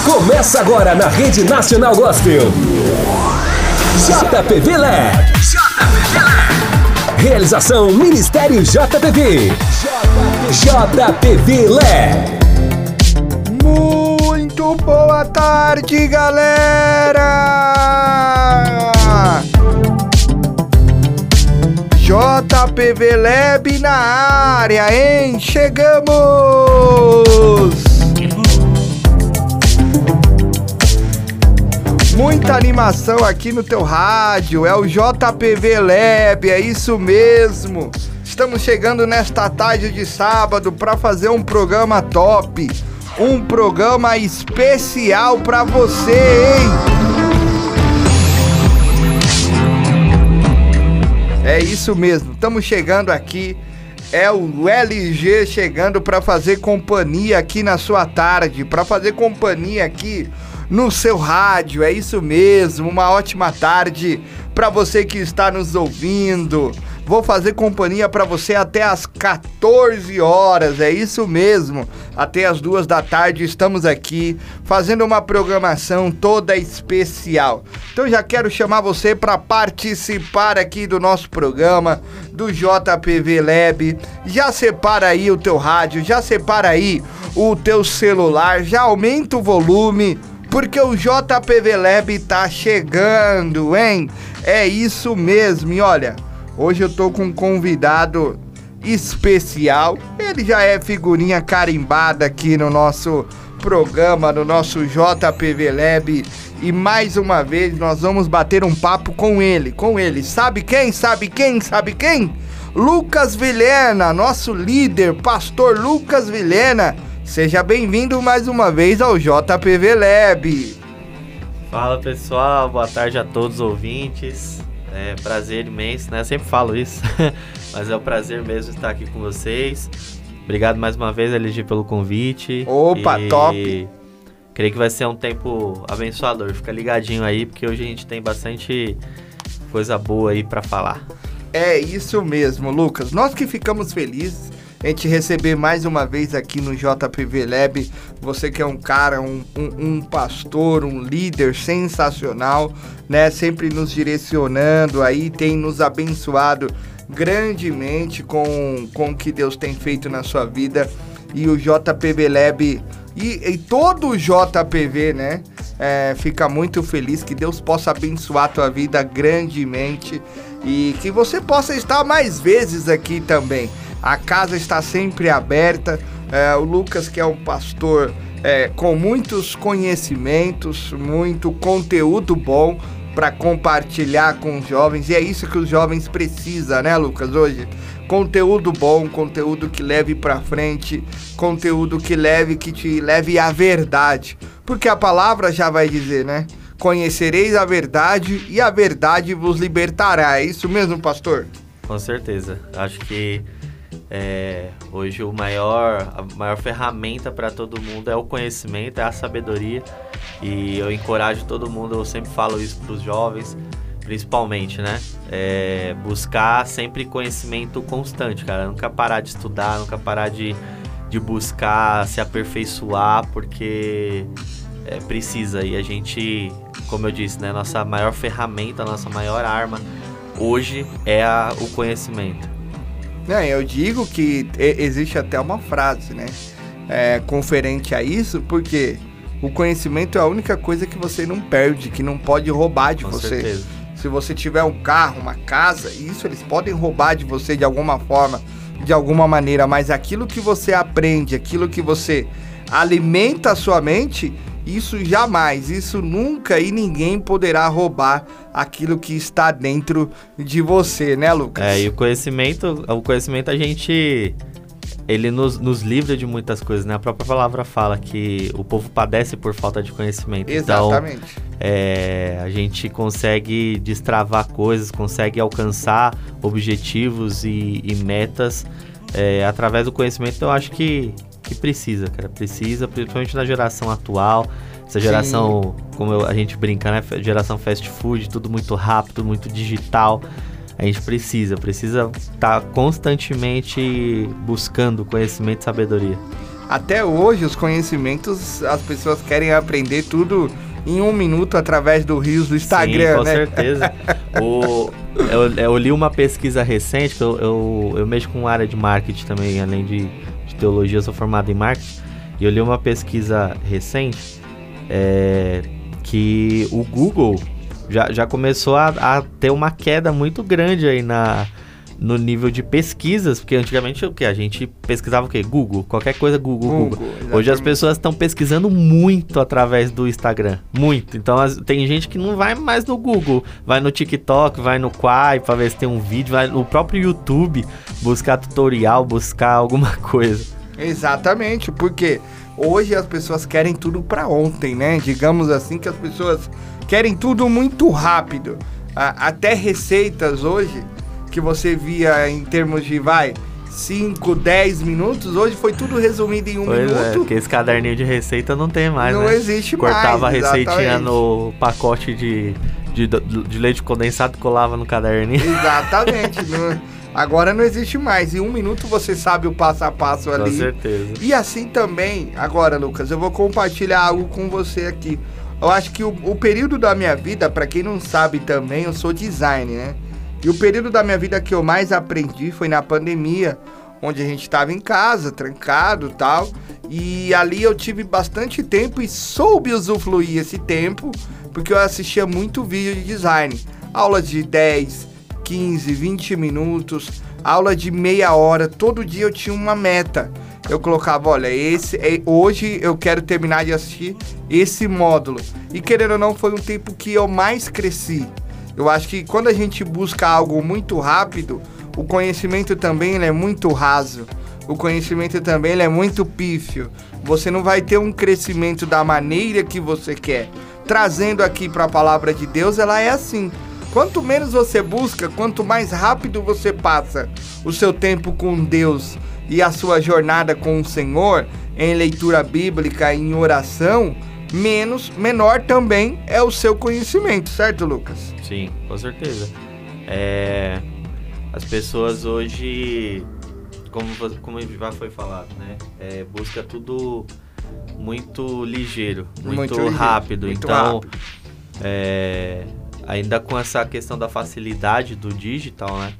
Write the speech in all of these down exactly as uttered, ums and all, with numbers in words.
Começa agora na Rede Nacional Gospel. J P V Lab. J P V Lab. Realização Ministério J P V. J P V Lab. Muito boa tarde, galera! J P V Lab na área, hein? Chegamos! Muita animação aqui no teu rádio, é o J P V Lab, é isso mesmo. Estamos chegando nesta tarde de sábado para fazer um programa top, um programa especial para você, hein? É isso mesmo, estamos chegando aqui, é o L G chegando para fazer companhia aqui na sua tarde, para fazer companhia aqui no seu rádio, é isso mesmo, uma ótima tarde para você que está nos ouvindo. Vou fazer companhia para você até as quatorze horas, é isso mesmo. Até as duas da tarde estamos aqui fazendo uma programação toda especial. Então já quero chamar você para participar aqui do nosso programa, do J P V Lab. Já separa aí o teu rádio, já separa aí o teu celular, já aumenta o volume, porque o J P V Lab tá chegando, hein? É isso mesmo, e olha, hoje eu tô com um convidado especial, ele já é figurinha carimbada aqui no nosso programa, no nosso J P V Lab, e mais uma vez nós vamos bater um papo com ele, com ele, sabe quem, sabe quem, sabe quem? Lucas Vilhena, nosso líder, pastor Lucas Vilhena. Seja bem-vindo mais uma vez ao J P V Lab. Fala pessoal, boa tarde a todos os ouvintes. É prazer imenso, né? Eu sempre falo isso, mas é um prazer mesmo estar aqui com vocês. Obrigado mais uma vez, L G, pelo convite. Opa, e top! Creio que vai ser um tempo abençoador. Fica ligadinho aí, porque hoje a gente tem bastante coisa boa aí pra falar. É isso mesmo, Lucas. Nós que ficamos felizes em te receber mais uma vez aqui no J P V Lab. Você que é um cara, um, um, um pastor, um líder sensacional, né? Sempre nos direcionando aí, tem nos abençoado grandemente com, com o que Deus tem feito na sua vida. E o J P V Lab e, e todo o J P V, né? É, fica muito feliz que Deus possa abençoar a tua vida grandemente e que você possa estar mais vezes aqui também. A casa está sempre aberta. É, o Lucas, que é um pastor é, com muitos conhecimentos, muito conteúdo bom para compartilhar com os jovens. E é isso que os jovens precisam, né, Lucas, hoje? Conteúdo bom, conteúdo que leve para frente, conteúdo que leve, que te leve à verdade. Porque a palavra já vai dizer, né? Conhecereis a verdade e a verdade vos libertará. É isso mesmo, pastor? Com certeza. Acho que É, hoje o maior, a maior ferramenta para todo mundo é o conhecimento, é a sabedoria, e eu encorajo todo mundo, eu sempre falo isso para os jovens, principalmente, né? É, buscar sempre conhecimento constante, cara, nunca parar de estudar, nunca parar de, de buscar se aperfeiçoar, porque é, precisa, e a gente, como eu disse, né, nossa maior ferramenta, nossa maior arma hoje é a, o conhecimento. Não, eu digo que existe até uma frase, né, é, conferente a isso, porque o conhecimento é a única coisa que você não perde, que não pode roubar de Com você. certeza. Se você tiver um carro, uma casa, isso eles podem roubar de você de alguma forma, de alguma maneira, mas aquilo que você aprende, aquilo que você alimenta a sua mente, isso jamais, isso nunca e ninguém poderá roubar aquilo que está dentro de você, né, Lucas? É, e o conhecimento, o conhecimento a gente, ele nos, nos livra de muitas coisas, né? A própria palavra fala que o povo padece por falta de conhecimento. Exatamente. Então, é, a gente consegue destravar coisas, consegue alcançar objetivos e, e metas é, através do conhecimento. Então, eu acho que que precisa, cara, precisa, principalmente na geração atual, essa geração, Sim. como eu, a gente brinca, né, geração fast food, tudo muito rápido, muito digital, a gente precisa, precisa estar constantemente buscando conhecimento e sabedoria. Até hoje, os conhecimentos, as pessoas querem aprender tudo em um minuto através do Reels do Instagram, Sim, com né? certeza. o, eu, eu li uma pesquisa recente, que eu, eu, eu mexo com área de marketing também, além de, de teologia, eu sou formado em marketing. E eu li uma pesquisa recente é, que o Google já, já começou a, a ter uma queda muito grande aí na... no nível de pesquisas, porque antigamente o que a gente pesquisava o quê? Google, qualquer coisa Google, Google. Google. Hoje as pessoas estão pesquisando muito através do Instagram, muito. Então as, tem gente que não vai mais no Google, vai no TikTok, vai no Quai para ver se tem um vídeo, vai no próprio YouTube buscar tutorial, buscar alguma coisa. Exatamente, porque hoje as pessoas querem tudo para ontem, né? Digamos assim que as pessoas querem tudo muito rápido. A, até receitas hoje que você via em termos de, vai, cinco, dez minutos, hoje foi tudo resumido em um pois minuto. É, porque esse caderninho de receita não tem mais, não né? existe Cortava mais. Cortava a receitinha exatamente. no pacote de, de, de leite condensado e colava no caderninho. Exatamente. não, agora não existe mais. Em um minuto você sabe o passo a passo ali. Com certeza. E assim também, agora, Lucas, eu vou compartilhar algo com você aqui. Eu acho que o, o período da minha vida, para quem não sabe também, eu sou designer, né? E o período da minha vida que eu mais aprendi foi na pandemia, onde a gente estava em casa, trancado e tal. E ali eu tive bastante tempo e soube usufruir esse tempo, porque eu assistia muito vídeo de design. Aulas de dez, quinze, vinte minutos, aula de meia hora. Todo dia eu tinha uma meta. Eu colocava, olha, esse é, hoje eu quero terminar de assistir esse módulo. E querendo ou não, foi um tempo que eu mais cresci. Eu acho que quando a gente busca algo muito rápido, o conhecimento também ele é muito raso. O conhecimento também ele é muito pífio. Você não vai ter um crescimento da maneira que você quer. Trazendo aqui para a palavra de Deus, ela é assim. Quanto menos você busca, quanto mais rápido você passa o seu tempo com Deus e a sua jornada com o Senhor, em leitura bíblica, em oração, menos, menor também é o seu conhecimento, certo, Lucas? Sim, com certeza. É, as pessoas hoje, como, como já foi falado, né? É, busca tudo muito ligeiro, muito, muito ligeiro, rápido. Muito então, rápido. É, ainda com essa questão da facilidade do digital, né?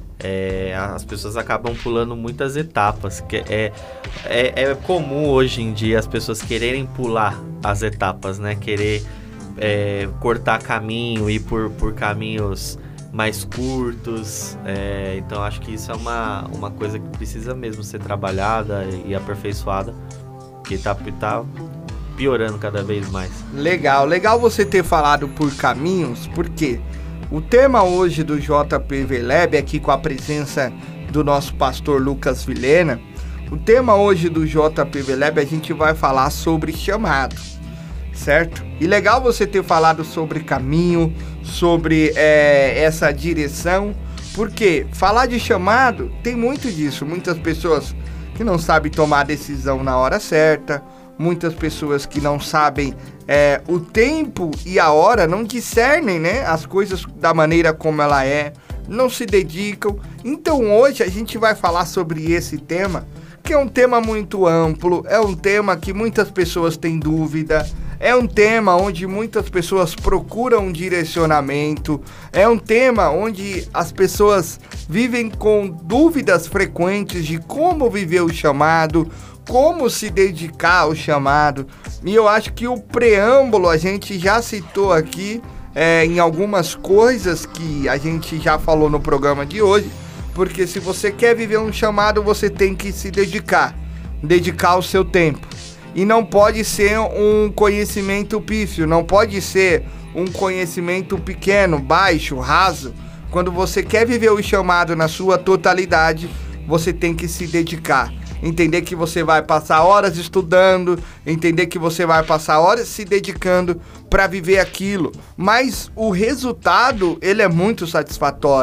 É, as pessoas acabam pulando muitas etapas. Que é, é, é comum hoje em dia as pessoas quererem pular as etapas, né? Querer é, cortar caminho, ir por, por caminhos mais curtos. É, então acho que isso é uma, uma coisa que precisa mesmo ser trabalhada e aperfeiçoada, que tá, tá piorando cada vez mais. Legal, legal você ter falado por caminhos, porque o tema hoje do J P V Lab, aqui com a presença do nosso pastor Lucas Vilhena, o tema hoje do J P V Lab a gente vai falar sobre chamado, certo? E legal você ter falado sobre caminho, sobre é, essa direção, porque falar de chamado tem muito disso. Muitas pessoas que não sabem tomar a decisão na hora certa, muitas pessoas que não sabem é, o tempo e a hora, não discernem, né, as coisas da maneira como ela é, não se dedicam. Então hoje a gente vai falar sobre esse tema, que é um tema muito amplo, é um tema que muitas pessoas têm dúvida, é um tema onde muitas pessoas procuram direcionamento, é um tema onde as pessoas vivem com dúvidas frequentes de como viver o chamado, como se dedicar ao chamado. E eu acho que o preâmbulo a gente já citou aqui é, em algumas coisas que a gente já falou no programa de hoje, porque se você quer viver um chamado, você tem que se dedicar, dedicar o seu tempo. E não pode ser um conhecimento pífio, não pode ser um conhecimento pequeno, baixo, raso. Quando você quer viver o chamado na sua totalidade, você tem que se dedicar. Entender que você vai passar horas estudando, entender que você vai passar horas se dedicando para viver aquilo. Mas o resultado, ele é muito satisfatório.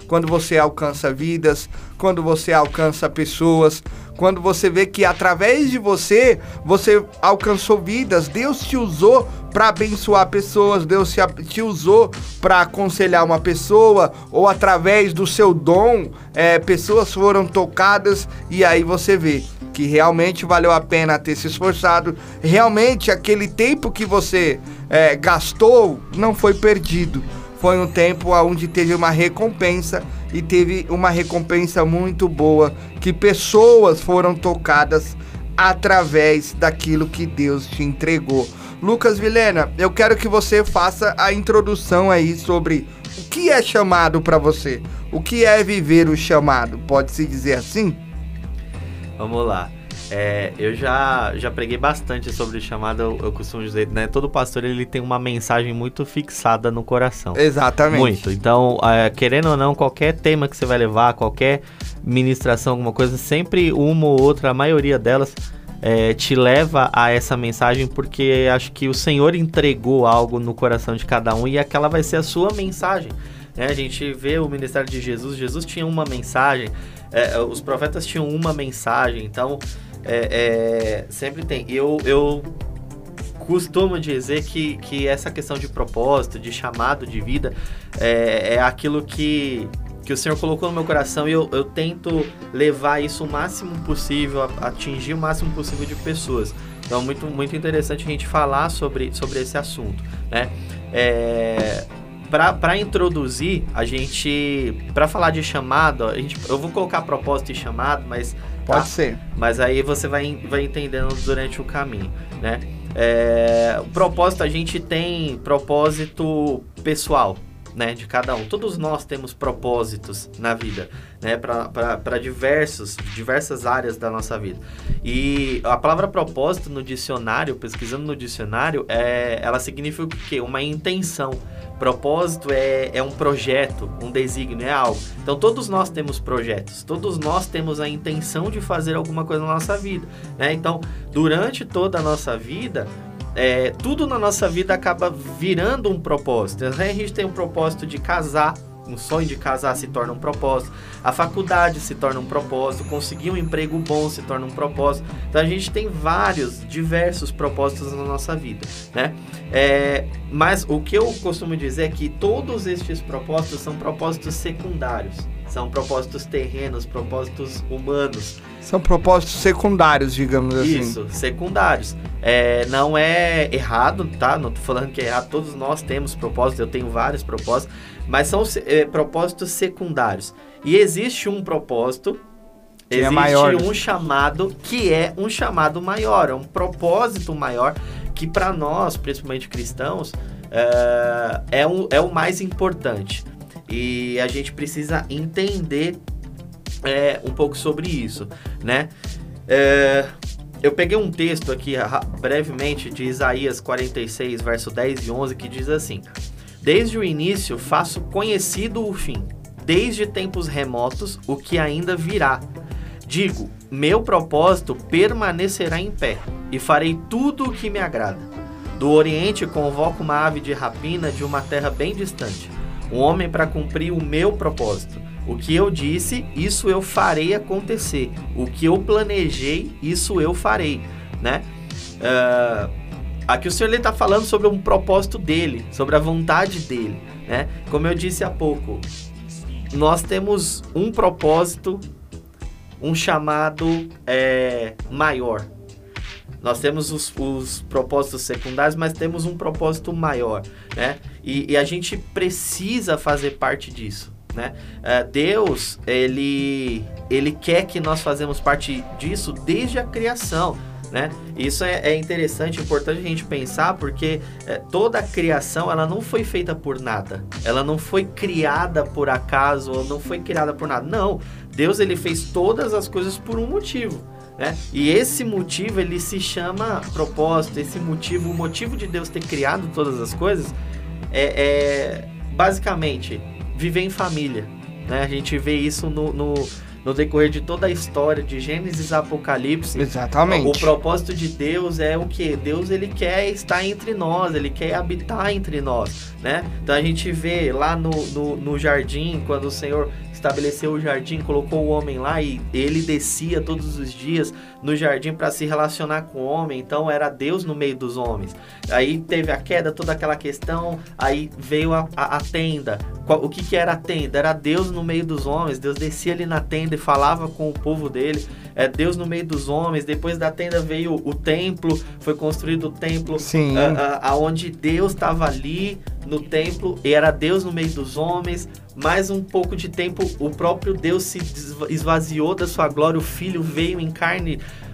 quando você alcança vidas, quando você alcança pessoas, quando você vê que através de você, você alcançou vidas, Deus te usou para abençoar pessoas, Deus te, te usou para aconselhar uma pessoa, ou através do seu dom, é, pessoas foram tocadas, e aí você vê que realmente valeu a pena ter se esforçado, realmente aquele tempo que você é, gastou não foi perdido, foi um tempo onde teve uma recompensa, e teve uma recompensa muito boa, que pessoas foram tocadas através daquilo que Deus te entregou. Lucas Vilhena, eu quero que você faça a introdução aí sobre o que é chamado para você, o que é viver o chamado, pode-se dizer assim? Vamos lá. É, eu já, já preguei bastante sobre o chamado, eu, eu costumo dizer, né? Todo pastor, ele tem uma mensagem muito fixada no coração. Exatamente. Muito. Então, é, querendo ou não, qualquer tema que você vai levar, qualquer ministração, alguma coisa, sempre uma ou outra, a maioria delas, é, te leva a essa mensagem, porque acho que o Senhor entregou algo no coração de cada um, e aquela vai ser a sua mensagem. Né? A gente vê o ministério de Jesus, Jesus tinha uma mensagem, é, os profetas tinham uma mensagem, então... É, é, sempre tem. Eu, eu costumo dizer que, que essa questão de propósito, de chamado de vida, é, é aquilo que, que o Senhor colocou no meu coração, e eu, eu tento levar isso o máximo possível, atingir o máximo possível de pessoas. Então é muito, muito interessante a gente falar sobre, sobre esse assunto, né? É... Para introduzir, a gente, para falar de chamado, a gente, eu vou colocar propósito e chamado, mas... Pode tá? ser. Mas aí você vai, vai entendendo durante o caminho, né? É, o propósito, a gente tem propósito pessoal, né, de cada um. Todos nós temos propósitos na vida, né, para diversos, diversas áreas da nossa vida. E a palavra propósito no dicionário, pesquisando no dicionário, é, ela significa o quê? Uma intenção. Propósito é, é um projeto, um desígnio, é algo. Então todos nós temos projetos, todos nós temos a intenção de fazer alguma coisa na nossa vida, né? Então, durante toda a nossa vida, É, tudo na nossa vida acaba virando um propósito. A gente tem um propósito de casar, um sonho de casar se torna um propósito, a faculdade se torna um propósito, conseguir um emprego bom se torna um propósito. Então a gente tem vários, diversos propósitos na nossa vida, né? É, mas o que eu costumo dizer é que todos estes propósitos são propósitos secundários, são propósitos terrenos, propósitos humanos. São propósitos secundários, digamos assim. Isso, secundários. É, não é errado, tá? Não tô falando que é errado, todos nós temos propósitos, eu tenho vários propósitos, mas são é, propósitos secundários. E existe um propósito, que existe é maior, um chamado, que é um chamado maior, é um propósito maior, que para nós, principalmente cristãos, é, é, um, é o mais importante. E a gente precisa entender é, um pouco sobre isso, né? É, eu peguei um texto aqui brevemente de Isaías quarenta e seis, verso dez e onze, que diz assim: desde o início faço conhecido o fim, desde tempos remotos o que ainda virá. Digo, meu propósito permanecerá em pé, e farei tudo o que me agrada. Do Oriente convoco uma ave de rapina de uma terra bem distante, um homem para cumprir o meu propósito. O que eu disse, isso eu farei acontecer. O que eu planejei, isso eu farei, né? Uh, aqui o Senhor está falando sobre um propósito dele, sobre a vontade dele, né? Como eu disse há pouco, nós temos um propósito, um chamado é, maior. Nós temos os, os propósitos secundários, mas temos um propósito maior, né? E, e a gente precisa fazer parte disso, né? Uh, Deus, ele, ele quer que nós fazemos parte disso desde a criação, né? Isso é, é interessante, importante a gente pensar, porque é, toda a criação, ela não foi feita por nada. Ela não foi criada por acaso, ou não foi criada por nada. Não, Deus, ele fez todas as coisas por um motivo, né? E esse motivo, ele se chama propósito. Esse motivo, o motivo de Deus ter criado todas as coisas é, é basicamente viver em família, né? A gente vê isso no, no, no decorrer de toda a história de Gênesis a Apocalipse. Exatamente. O, o propósito de Deus é o quê? Deus, ele quer estar entre nós, ele quer habitar entre nós, né? Então a gente vê lá no, no, no jardim, quando o Senhor estabeleceu o jardim, colocou o homem lá e ele descia todos os dias no jardim para se relacionar com o homem. Então era Deus no meio dos homens. Aí teve a queda, toda aquela questão, aí veio a, a, a tenda. O que que era a tenda? Era Deus no meio dos homens. Deus descia ali na tenda e falava com o povo dele. É Deus no meio dos homens. Depois da tenda veio o templo, foi construído o templo. Sim. Aonde Deus estava ali no templo e era Deus no meio dos homens. Mais um pouco de tempo, o próprio Deus se esvaziou da sua glória. O Filho veio em carne,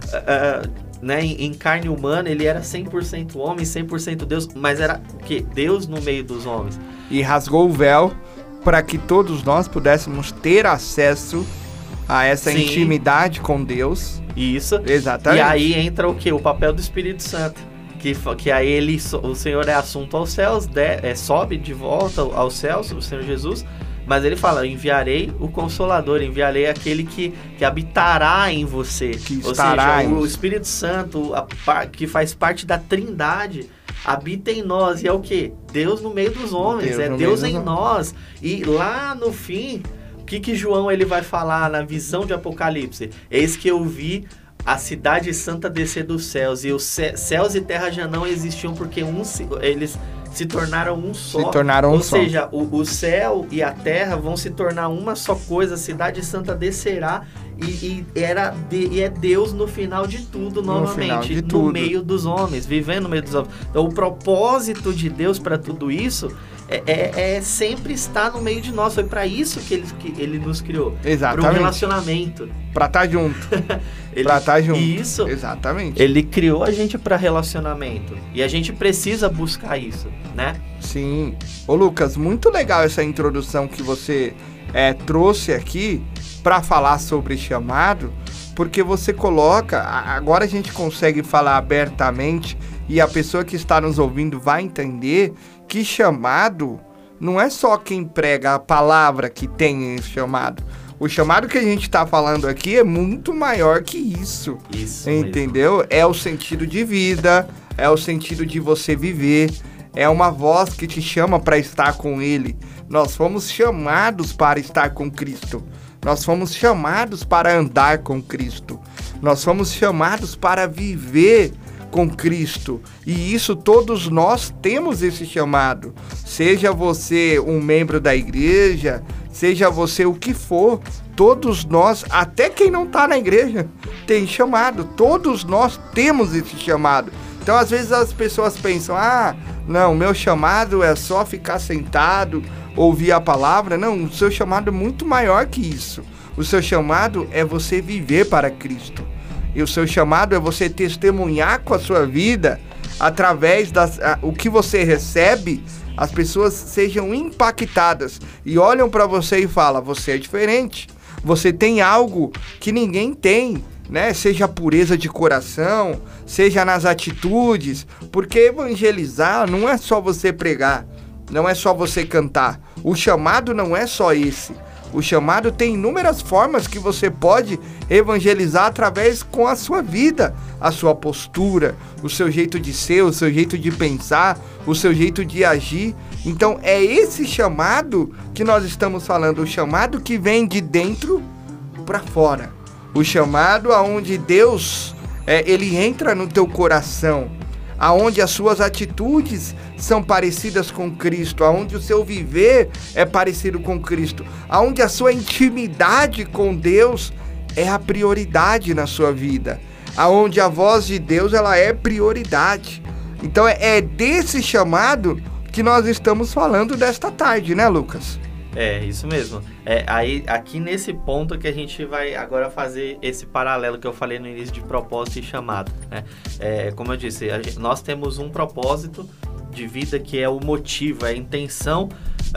uh, né, em, em carne humana. Ele era cem por cento homem, cem por cento Deus, mas era o quê? Deus no meio dos homens. E rasgou o véu para que todos nós pudéssemos ter acesso a essa Sim. intimidade com Deus. Isso. Exatamente. E aí entra o quê? O papel do Espírito Santo. Que, que aí ele, o Senhor é assunto aos céus, de, é, sobe de volta aos céus, o Senhor Jesus. Mas ele fala, enviarei o Consolador, enviarei aquele que, que habitará em você. Que Ou estará seja, em... o Espírito Santo, a, que faz parte da Trindade, habita em nós. E é o quê? Deus no meio dos homens, Deus é Deus em nós. E lá no fim, o que que João ele vai falar na visão de Apocalipse? Eis que eu vi a cidade santa descer dos céus, e os céus e terra já não existiam, porque um, eles se tornaram um só. Se tornaram Ou um só. seja, o, o céu e a terra vão se tornar uma só coisa, a cidade santa descerá, e, e, era de, e é Deus no final de tudo, no novamente, de no tudo. meio dos homens, vivendo no meio dos homens. Então o propósito de Deus para tudo isso É, é, é sempre estar no meio de nós. Foi para isso que ele, que ele nos criou. Exatamente. Para um relacionamento. Para estar junto. ele, para estar junto. Isso. Exatamente. Ele criou a gente para relacionamento. E a gente precisa buscar isso, né? Sim. Ô Lucas, muito legal essa introdução que você é, trouxe aqui para falar sobre chamado, porque você coloca, agora a gente consegue falar abertamente e a pessoa que está nos ouvindo vai entender que chamado não é só quem prega a palavra que tem esse chamado. O chamado que a gente está falando aqui é muito maior que isso. Isso entendeu? Mesmo. É o sentido de vida, é o sentido de você viver, é uma voz que te chama para estar com Ele. Nós fomos chamados para estar com Cristo. Nós fomos chamados para andar com Cristo. Nós fomos chamados para viver com Cristo, e isso todos nós temos esse chamado, seja você um membro da igreja, seja você o que for, todos nós, até quem não está na igreja, tem chamado, todos nós temos esse chamado. Então às vezes as pessoas pensam, ah, não, meu chamado é só ficar sentado, ouvir a palavra. Não, o seu chamado é muito maior que isso. O seu chamado é você viver para Cristo. E o seu chamado é você testemunhar com a sua vida, através das a, o que você recebe, as pessoas sejam impactadas e olham para você e falam, você é diferente, você tem algo que ninguém tem, né? Seja a pureza de coração, seja nas atitudes, porque evangelizar não é só você pregar, não é só você cantar, o chamado não é só esse. O chamado tem inúmeras formas que você pode evangelizar através com a sua vida, a sua postura, o seu jeito de ser, o seu jeito de pensar, o seu jeito de agir. Então é esse chamado que nós estamos falando, o chamado que vem de dentro para fora. O chamado aonde Deus, é, ele entra no teu coração, aonde as suas atitudes são parecidas com Cristo, aonde o seu viver é parecido com Cristo, aonde a sua intimidade com Deus é a prioridade na sua vida, aonde a voz de Deus ela é prioridade. Então é, é desse chamado que nós estamos falando desta tarde, né, Lucas? É, isso mesmo. É, aí, aqui nesse ponto que a gente vai agora fazer esse paralelo que eu falei no início de propósito e chamado, né? É, como eu disse, a gente, nós temos um propósito de vida que é o motivo, a intenção,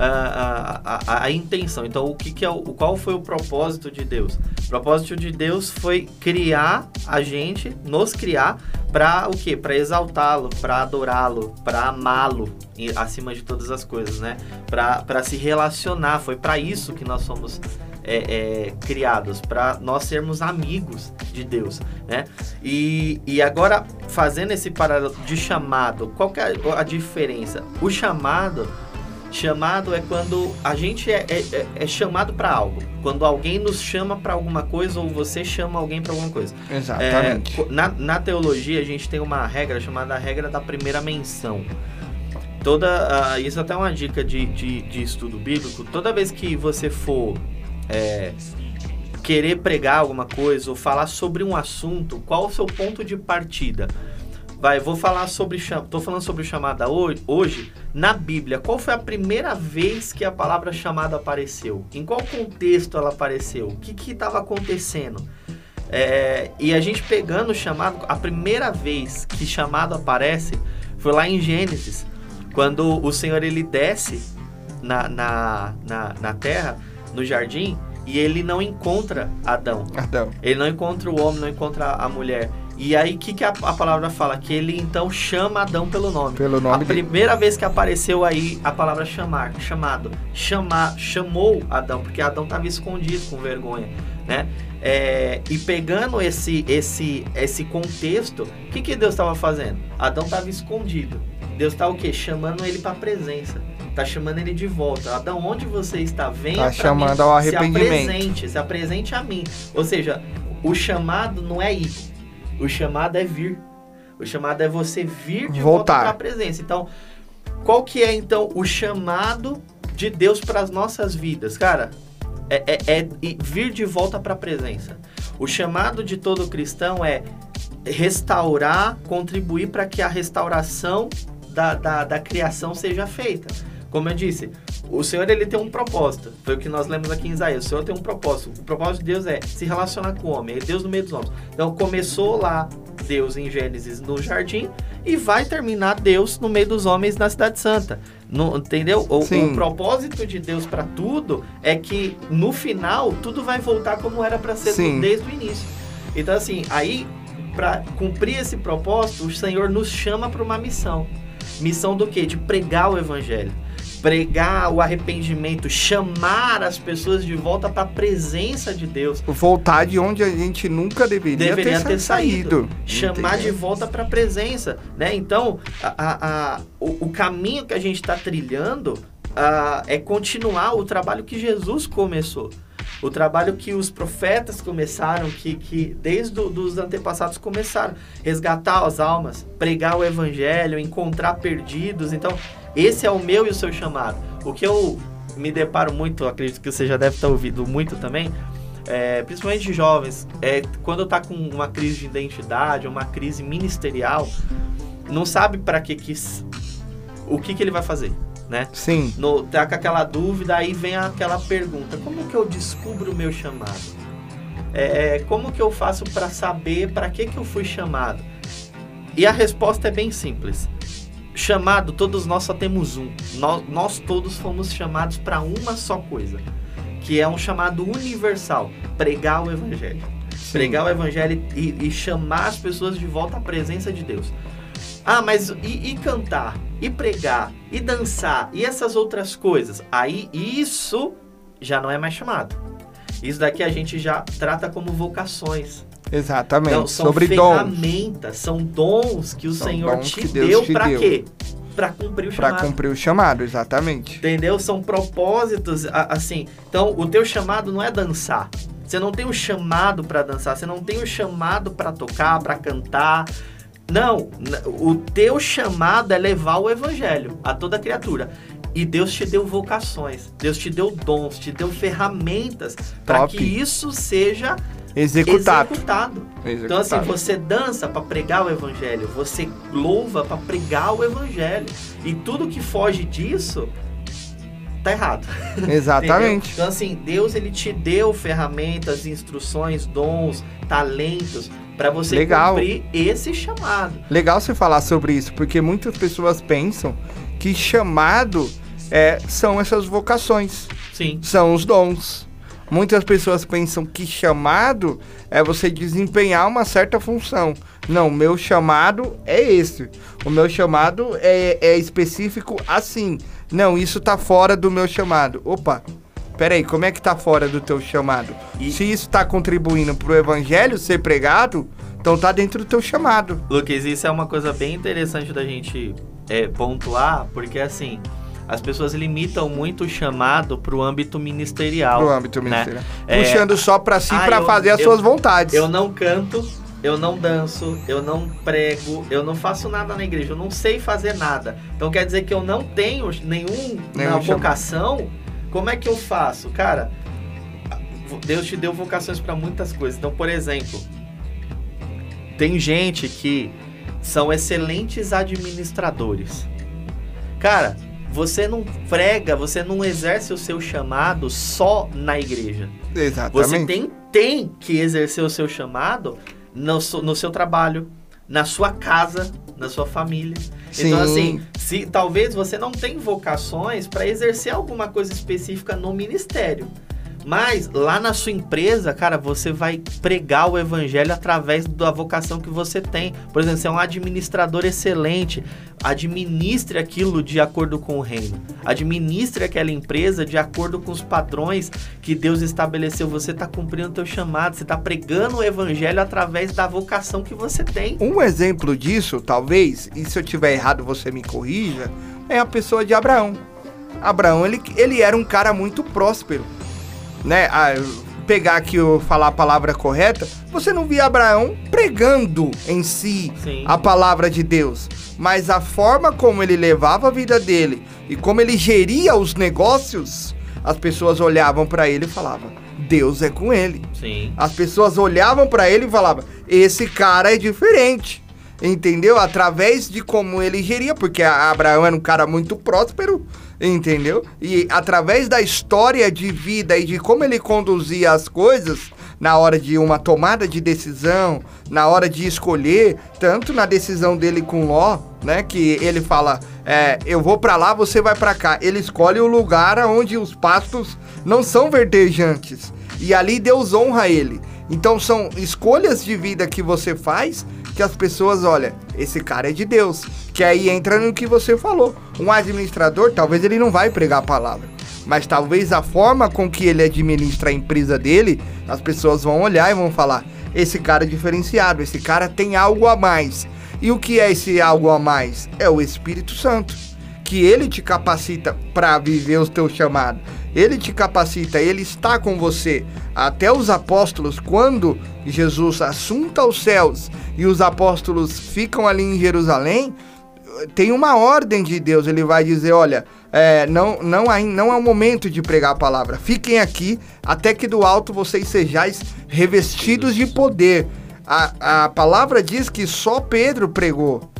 a, a, a, a intenção. Então, o que, que é o, qual foi o propósito de Deus? O propósito de Deus foi criar a gente, nos criar para o quê? Para exaltá-lo, para adorá-lo, para amá-lo acima de todas as coisas, né? Para se relacionar. Foi para isso que nós somos é, é, criados, para nós sermos amigos de Deus, né? E, e agora, fazendo esse paralelo de chamado, qual que é a diferença? O chamado, chamado é quando a gente é, é, é chamado para algo. Quando alguém nos chama para alguma coisa ou você chama alguém para alguma coisa. Exatamente. É, na, na teologia, a gente tem uma regra chamada regra da primeira menção. Toda, uh, isso até é uma dica de, de, de estudo bíblico. Toda vez que você for é, querer pregar alguma coisa ou falar sobre um assunto, qual o seu ponto de partida? Vai, vou falar sobre, tô falando sobre o chamada hoje, hoje, na Bíblia. Qual foi a primeira vez que a palavra chamada apareceu? Em qual contexto ela apareceu? O que que estava acontecendo? É, e a gente pegando o chamado, a primeira vez que chamado aparece foi lá em Gênesis, quando o Senhor ele desce na, na, na, na terra, no jardim, e ele não encontra Adão. Adão. Ele não encontra o homem, não encontra a mulher. E aí, o que, que a, a palavra fala? Que ele, então, chama Adão pelo nome. Pelo nome a primeira de... vez que apareceu aí a palavra chamar, chamado, chamar, chamou Adão, porque Adão estava escondido com vergonha, né? É, e pegando esse, esse, esse contexto, o que, que Deus estava fazendo? Adão estava escondido. Deus está o quê? Chamando ele para a presença. Está chamando ele de volta. Adão, onde você está? Venha tá chamando mim, ao arrependimento. Se apresente, se apresente a mim. Ou seja, o chamado não é ir. O chamado é vir. O chamado é você vir de voltar. volta para a presença. Então, qual que é, então, o chamado de Deus para as nossas vidas? Cara, é, é, é vir de volta para a presença. O chamado de todo cristão é restaurar, contribuir para que a restauração da, da, da criação seja feita. Como eu disse, o Senhor ele tem um propósito. Foi o que nós lemos aqui em Isaías. O Senhor tem um propósito. O propósito de Deus é se relacionar com o homem. É Deus no meio dos homens. Então começou lá Deus em Gênesis no jardim e vai terminar Deus no meio dos homens na Cidade Santa. No, entendeu? O, o propósito de Deus para tudo é que no final tudo vai voltar como era para ser Sim. desde o início. Então assim, aí para cumprir esse propósito, o Senhor nos chama para uma missão. Missão do quê? De pregar o evangelho. Pregar o arrependimento, chamar as pessoas de volta para a presença de Deus. Voltar de onde a gente nunca deveria, deveria ter, ter saído. saído. Chamar Entendeu? de volta para a presença, né? Então, a, a, a, o, o caminho que a gente está trilhando a, é continuar o trabalho que Jesus começou. O trabalho que os profetas começaram, que, que desde os antepassados começaram. Resgatar as almas, pregar o evangelho, encontrar perdidos. Então, esse é o meu e o seu chamado. O que eu me deparo muito, acredito que você já deve estar ouvindo muito também, é, principalmente de jovens, é, quando está com uma crise de identidade, uma crise ministerial, não sabe para que, que o que, que ele vai fazer. Né? Sim. No, tá com aquela dúvida, aí vem aquela pergunta: como que eu descubro o meu chamado? É, como que eu faço para saber para que que eu fui chamado? E a resposta é bem simples. Chamado, todos nós só temos um. Nós, nós todos fomos chamados para uma só coisa, que é um chamado universal: pregar o evangelho. Sim. Pregar o evangelho e, e chamar as pessoas de volta à presença de Deus. Ah, mas e, e cantar, e pregar, e dançar, e essas outras coisas? Aí isso já não é mais chamado. Isso daqui a gente já trata como vocações. Exatamente, então, são sobre ferramentas, dons. São dons que o são Senhor te deu para quê? Para cumprir o chamado. Para cumprir o chamado, exatamente. Entendeu? São propósitos, assim. Então, o teu chamado não é dançar. Você não tem o chamado para dançar, você não tem o chamado para tocar, para cantar. Não, o teu chamado é levar o evangelho a toda criatura. E Deus te deu vocações, Deus te deu dons, te deu ferramentas para que isso seja executado. executado. executado. Então assim, você dança para pregar o evangelho, você louva para pregar o evangelho. E tudo que foge disso tá errado. Exatamente. Então assim, Deus ele te deu ferramentas, instruções, dons, talentos para você Legal. cumprir esse chamado. Legal você falar sobre isso, porque muitas pessoas pensam que chamado é, são essas vocações. Sim. São os dons. Muitas pessoas pensam que chamado é você desempenhar uma certa função. Não, meu chamado é esse. O meu chamado é, é específico assim. Não, isso tá fora do meu chamado. Opa, peraí, como é que tá fora do teu chamado? E... Se isso tá contribuindo pro evangelho ser pregado, então tá dentro do teu chamado. Lucas, isso é uma coisa bem interessante da gente é, pontuar, porque assim, as pessoas limitam muito o chamado pro âmbito ministerial. Pro âmbito ministerial. Né? Puxando é... só pra si, ah, pra eu, fazer as eu, suas vontades. Eu não canto, eu não danço, eu não prego, eu não faço nada na igreja, eu não sei fazer nada. Então quer dizer que eu não tenho nenhum, nenhum na vocação? Chamado. Como é que eu faço? Cara, Deus te deu vocações para muitas coisas. Então, por exemplo, tem gente que são excelentes administradores. Cara, você não prega, você não exerce o seu chamado só na igreja. Exatamente. Você tem, tem que exercer o seu chamado no, no seu trabalho, na sua casa, na sua família. Sim. Então, assim, se, talvez você não tenha vocações para exercer alguma coisa específica no ministério. Mas lá na sua empresa, cara, você vai pregar o evangelho através da vocação que você tem. Por exemplo, você é um administrador excelente, administre aquilo de acordo com o reino. Administre aquela empresa de acordo com os padrões que Deus estabeleceu. Você está cumprindo o teu chamado, você está pregando o evangelho através da vocação que você tem. Um exemplo disso, talvez, e se eu tiver errado você me corrija, é a pessoa de Abraão. Abraão, ele, ele era um cara muito próspero. Né, a pegar aqui, eu falar a palavra correta, você não via Abraão pregando em si Sim. a palavra de Deus, mas a forma como ele levava a vida dele e como ele geria os negócios, as pessoas olhavam para ele e falavam, Deus é com ele. Sim. As pessoas olhavam para ele e falavam, esse cara é diferente. Entendeu? Através de como ele geria, porque Abraão era um cara muito próspero, entendeu? E através da história de vida e de como ele conduzia as coisas, na hora de uma tomada de decisão, na hora de escolher, tanto na decisão dele com Ló, né? Que ele fala, é, eu vou pra lá, você vai pra cá. Ele escolhe o lugar onde os pastos não são verdejantes. E ali Deus honra ele. Então são escolhas de vida que você faz que as pessoas, olha, esse cara é de Deus. Que aí entra no que você falou. Um administrador, talvez ele não vai pregar a palavra, mas talvez a forma com que ele administra a empresa dele, as pessoas vão olhar e vão falar, esse cara é diferenciado, esse cara tem algo a mais. E o que é esse algo a mais? É o Espírito Santo, que ele te capacita para viver o teu chamado. Ele te capacita, ele está com você. Até os apóstolos, quando Jesus assunta aos céus e os apóstolos ficam ali em Jerusalém, tem uma ordem de Deus. Ele vai dizer, olha, é, não, não, não é o momento de pregar a palavra. Fiquem aqui até que do alto vocês sejais revestidos de poder. A, a palavra diz que só Pedro pregou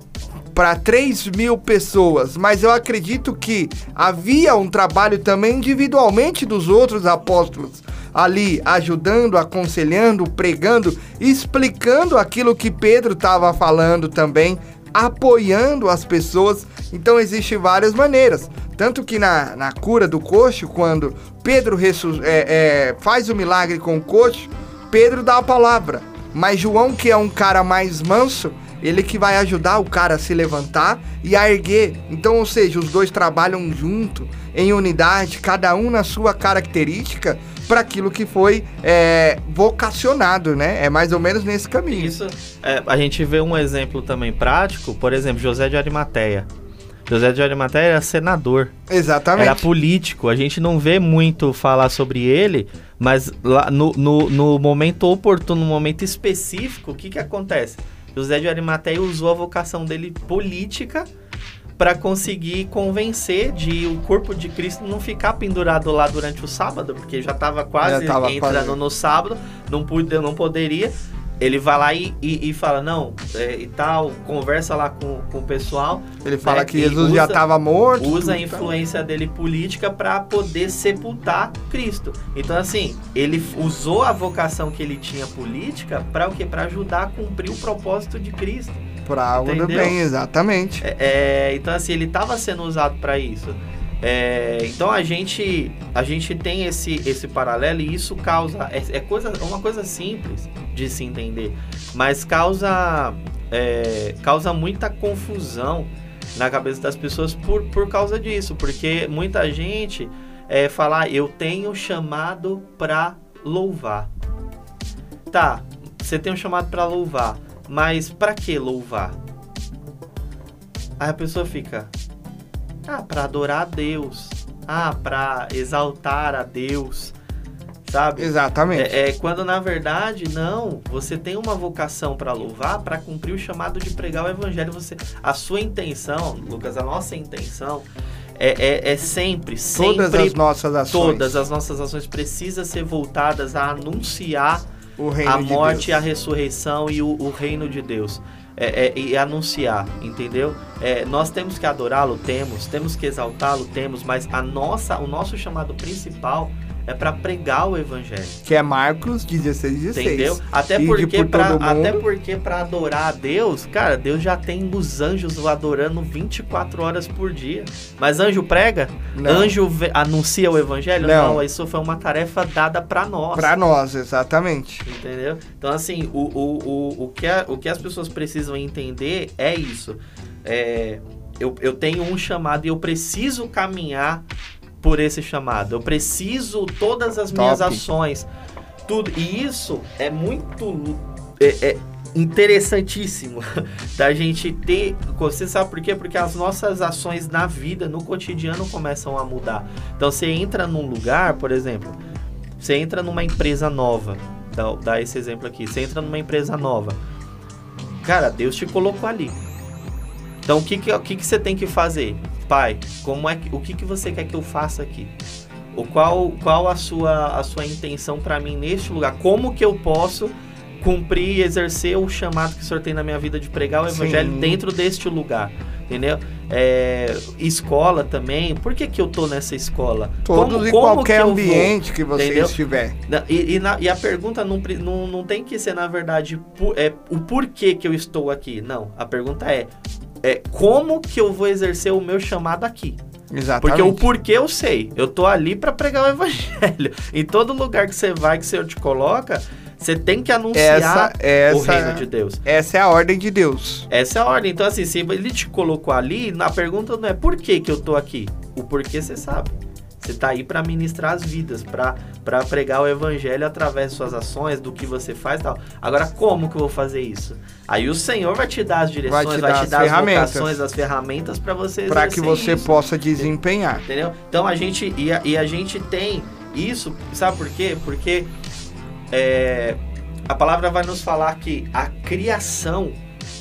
para três mil pessoas, mas eu acredito que havia um trabalho também individualmente dos outros apóstolos ali, ajudando, aconselhando, pregando, explicando aquilo que Pedro estava falando também, apoiando as pessoas. Então existem várias maneiras, tanto que na, na cura do coxo, quando Pedro ressus- é, é, faz o milagre com o coxo, Pedro dá a palavra, mas João, que é um cara mais manso, ele que vai ajudar o cara a se levantar e a erguer. Então, ou seja, os dois trabalham junto, em unidade, cada um na sua característica, para aquilo que foi é, vocacionado, né? É mais ou menos nesse caminho. Isso, é, a gente vê um exemplo também prático, por exemplo, José de Arimateia. José de Arimateia era senador. Exatamente. Era político. A gente não vê muito falar sobre ele, mas lá no, no, no momento oportuno, no momento específico, o que que acontece? José de Arimateia usou a vocação dele política para conseguir convencer de o corpo de Cristo não ficar pendurado lá durante o sábado, porque já estava quase já tava entrando quase. no sábado, não, pude, não poderia. Ele vai lá e, e, e fala, não, é, e tal, conversa lá com, com o pessoal. Ele fala né, que Jesus usa, já estava morto. Usa a influência tá. dele política para poder sepultar Cristo. Então, assim, ele usou a vocação que ele tinha política para o quê? Para ajudar a cumprir o propósito de Cristo. Para algo do bem, exatamente. É, é, então, assim, ele estava sendo usado para isso. É, então a gente a gente tem esse, esse paralelo e isso causa é, é coisa, uma coisa simples de se entender, mas causa é, causa muita confusão na cabeça das pessoas por, por causa disso, porque muita gente é falar, eu tenho chamado para louvar. Tá, você tem um chamado para louvar, mas para que louvar? Aí a pessoa fica, ah, para adorar a Deus, ah, para exaltar a Deus, sabe? Exatamente. É, é quando na verdade não, você tem uma vocação para louvar, para cumprir o chamado de pregar o evangelho. Você, a sua intenção, Lucas, a nossa intenção é, é, é sempre, sempre todas as nossas ações, todas as nossas ações precisam ser voltadas a anunciar o reino a de morte, Deus. A ressurreição e o, o reino de Deus. É, é, e anunciar, entendeu? É, nós temos que adorá-lo, temos, temos que exaltá-lo, temos, mas a nossa, o nosso chamado principal é para pregar o evangelho. Que é Marcos dezesseis, dezesseis. Entendeu? Até E porque, por pra, todo mundo. até porque para adorar a Deus, cara, Deus já tem os anjos o adorando vinte e quatro horas por dia. Mas anjo prega? Não. Anjo ve- anuncia o evangelho? Não. Não, isso foi uma tarefa dada para nós. Para nós, exatamente. Entendeu? Então, assim, o, o, o, o, que a, o que as pessoas precisam entender é isso. É, eu, eu tenho um chamado e eu preciso caminhar por esse chamado. Eu preciso todas as Top. minhas ações, tudo. E isso é muito é, é interessantíssimo da gente ter. Você sabe por quê? Porque as nossas ações na vida, no cotidiano, começam a mudar. Então, você entra num lugar, por exemplo, você entra numa empresa nova. Dá, dá esse exemplo aqui. Você entra numa empresa nova. Cara, Deus te colocou ali. Então, o que, que, o que, que você tem que fazer? Pai, como é que, o que, que você quer que eu faça aqui? O qual, qual a sua, a sua intenção para mim neste lugar? Como que eu posso cumprir e exercer o chamado que o Senhor tem na minha vida de pregar o evangelho Sim. dentro deste lugar? Entendeu? É, escola também. Por que que eu tô nessa escola? Todos como, em como qualquer que eu ambiente vou? que você Entendeu? estiver. E, e, na, e a pergunta não, não, não tem que ser, na verdade, por, é, o porquê que eu estou aqui. Não, a pergunta é, é como que eu vou exercer o meu chamado aqui? Exatamente. Porque o porquê eu sei. Eu tô ali para pregar o evangelho. Em todo lugar que você vai, que o Senhor te coloca, você tem que anunciar essa, essa, o reino de Deus. Essa é a ordem de Deus. Essa é a ordem. Então, assim, se ele te colocou ali, na pergunta não é por que que eu tô aqui. O porquê você sabe. Você tá aí para ministrar as vidas, para pregar o evangelho através de suas ações, do que você faz e tal. Agora, como que eu vou fazer isso? Aí o Senhor vai te dar as direções, vai te dar, vai te dar as, as vocações, as ferramentas para você para que você isso. possa desempenhar. Entendeu? Então, a gente, e a, e a gente tem isso, sabe por quê? Porque é, a palavra vai nos falar que a criação,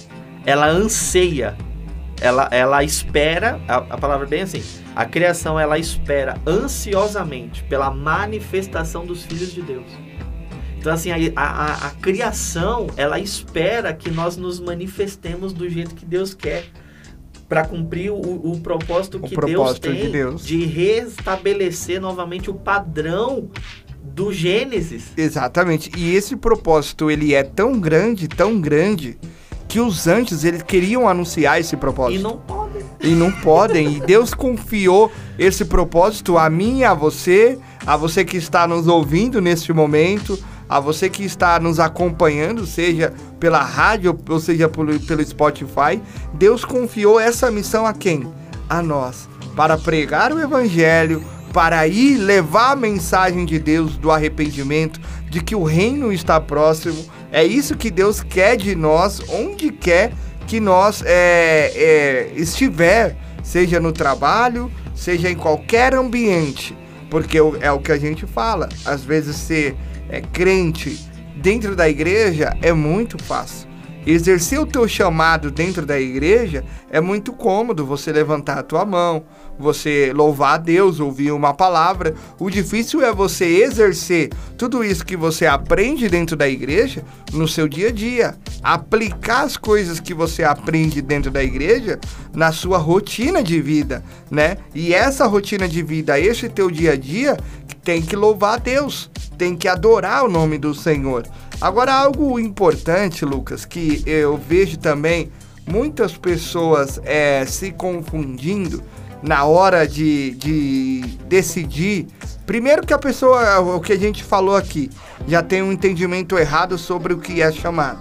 ela anseia, ela, ela espera, a, a palavra é bem assim, a criação, ela espera ansiosamente pela manifestação dos filhos de Deus. Então, assim, a, a, a criação, ela espera que nós nos manifestemos do jeito que Deus quer, para cumprir o, o propósito que o propósito Deus tem de, Deus. de restabelecer novamente o padrão do Gênesis. Exatamente. E esse propósito, ele é tão grande, tão grande, que os anjos, eles queriam anunciar esse propósito. E não podem. E não podem. E Deus confiou esse propósito a mim, a você, a você que está nos ouvindo neste momento, a você que está nos acompanhando, seja pela rádio ou seja pelo, pelo Spotify. Deus confiou essa missão a quem? A nós. Para pregar o evangelho, para ir levar a mensagem de Deus do arrependimento, de que o reino está próximo. É isso que Deus quer de nós, onde quer que nós é, é, estiver, seja no trabalho, seja em qualquer ambiente, porque é o que a gente fala. Às vezes ser é, crente dentro da igreja é muito fácil. Exercer o teu chamado dentro da igreja é muito cômodo, você levantar a tua mão, você louvar a Deus, ouvir uma palavra. O difícil é você exercer tudo isso que você aprende dentro da igreja no seu dia a dia. Aplicar as coisas que você aprende dentro da igreja na sua rotina de vida, né? E essa rotina de vida, esse teu dia a dia, tem que louvar a Deus, tem que adorar o nome do Senhor. Agora, algo importante, Lucas, que eu vejo também muitas pessoas é, se confundindo na hora de, de decidir. Primeiro que a pessoa, o que a gente falou aqui, já tem um entendimento errado sobre o que é chamado.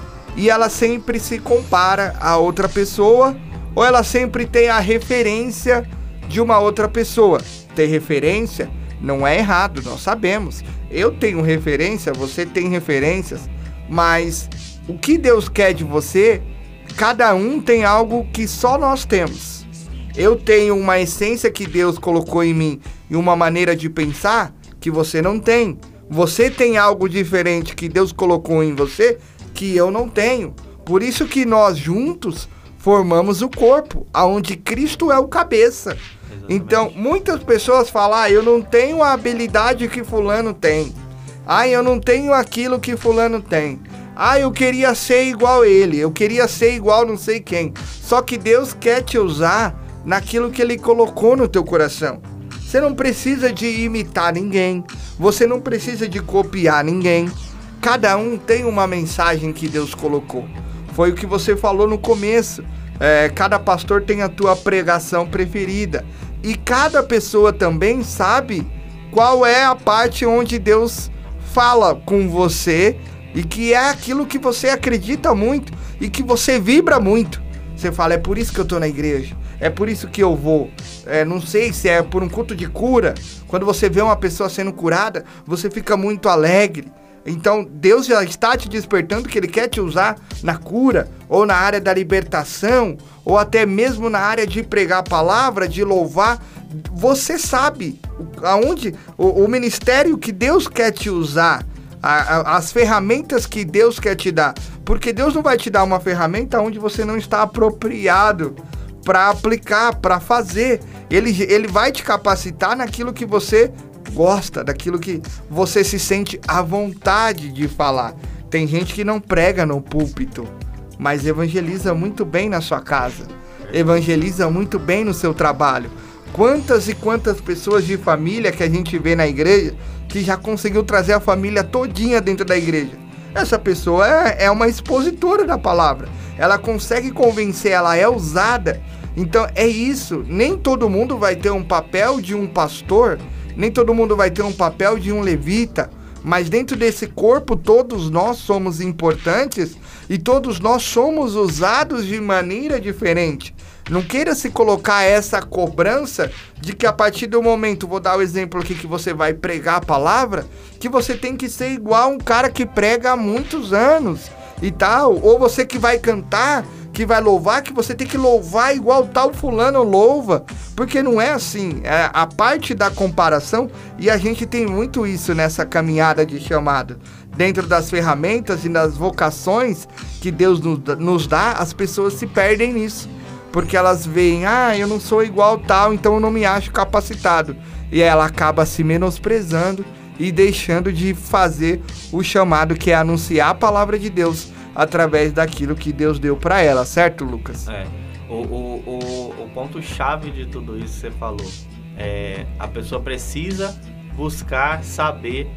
E ela sempre se compara a outra pessoa, ou ela sempre tem a referência de uma outra pessoa. ter referência, não é errado, nós sabemos. Eu tenho referência, você tem referências, mas o que Deus quer de você, cada um tem algo que só nós temos. Eu tenho uma essência que Deus colocou em mim e uma maneira de pensar que você não tem. Você tem algo diferente que Deus colocou em você que eu não tenho. Por isso que nós juntos formamos o corpo, aonde Cristo é o cabeça. Exatamente. Então, muitas pessoas falam, ah, eu não tenho a habilidade que fulano tem. Ah, eu não tenho aquilo que fulano tem. Ah, eu queria ser igual ele, eu queria ser igual não sei quem. Só que Deus quer te usar naquilo que Ele colocou no teu coração. Você não precisa de imitar ninguém, você não precisa de copiar ninguém. Cada um tem uma mensagem que Deus colocou. Foi o que você falou no começo. É, cada pastor tem a tua pregação preferida. E cada pessoa também sabe qual é a parte onde Deus fala com você e que é aquilo que você acredita muito e que você vibra muito. Você fala, é por isso que eu tô na igreja, é por isso que eu vou. É, não sei se é por um culto de cura. Quando você vê uma pessoa sendo curada, você fica muito alegre. Então, Deus já está te despertando que Ele quer te usar na cura, ou na área da libertação, ou até mesmo na área de pregar a palavra, de louvar. Você sabe aonde o, o ministério que Deus quer te usar, a, a, as ferramentas que Deus quer te dar. Porque Deus não vai te dar uma ferramenta onde você não está apropriado para aplicar, para fazer. Ele, ele vai te capacitar naquilo que você gosta, daquilo que você se sente à vontade de falar. Tem gente que não prega no púlpito, mas evangeliza muito bem na sua casa, evangeliza muito bem no seu trabalho. Quantas e quantas pessoas de família que a gente vê na igreja que já conseguiu trazer a família todinha dentro da igreja. Essa pessoa é, é uma expositora da palavra, ela consegue convencer, ela é usada. Então é isso, nem todo mundo vai ter um papel de um pastor, nem todo mundo vai ter um papel de um levita, mas dentro desse corpo todos nós somos importantes e todos nós somos usados de maneira diferente. Não queira se colocar essa cobrança de que a partir do momento, vou dar o exemplo aqui, que você vai pregar a palavra, que você tem que ser igual um cara que prega há muitos anos e tal, ou você que vai cantar, que vai louvar, que você tem que louvar igual tal fulano louva, porque não é assim, é a parte da comparação, e a gente tem muito isso nessa caminhada de chamado. Dentro das ferramentas e das vocações que Deus nos dá, as pessoas se perdem nisso, porque elas veem, ah, eu não sou igual tal, então eu não me acho capacitado, e ela acaba se menosprezando e deixando de fazer o chamado, que é anunciar a palavra de Deus através daquilo que Deus deu para ela, certo, Lucas? É, o, o, o, o ponto-chave de tudo isso que você falou, é, a pessoa precisa buscar saber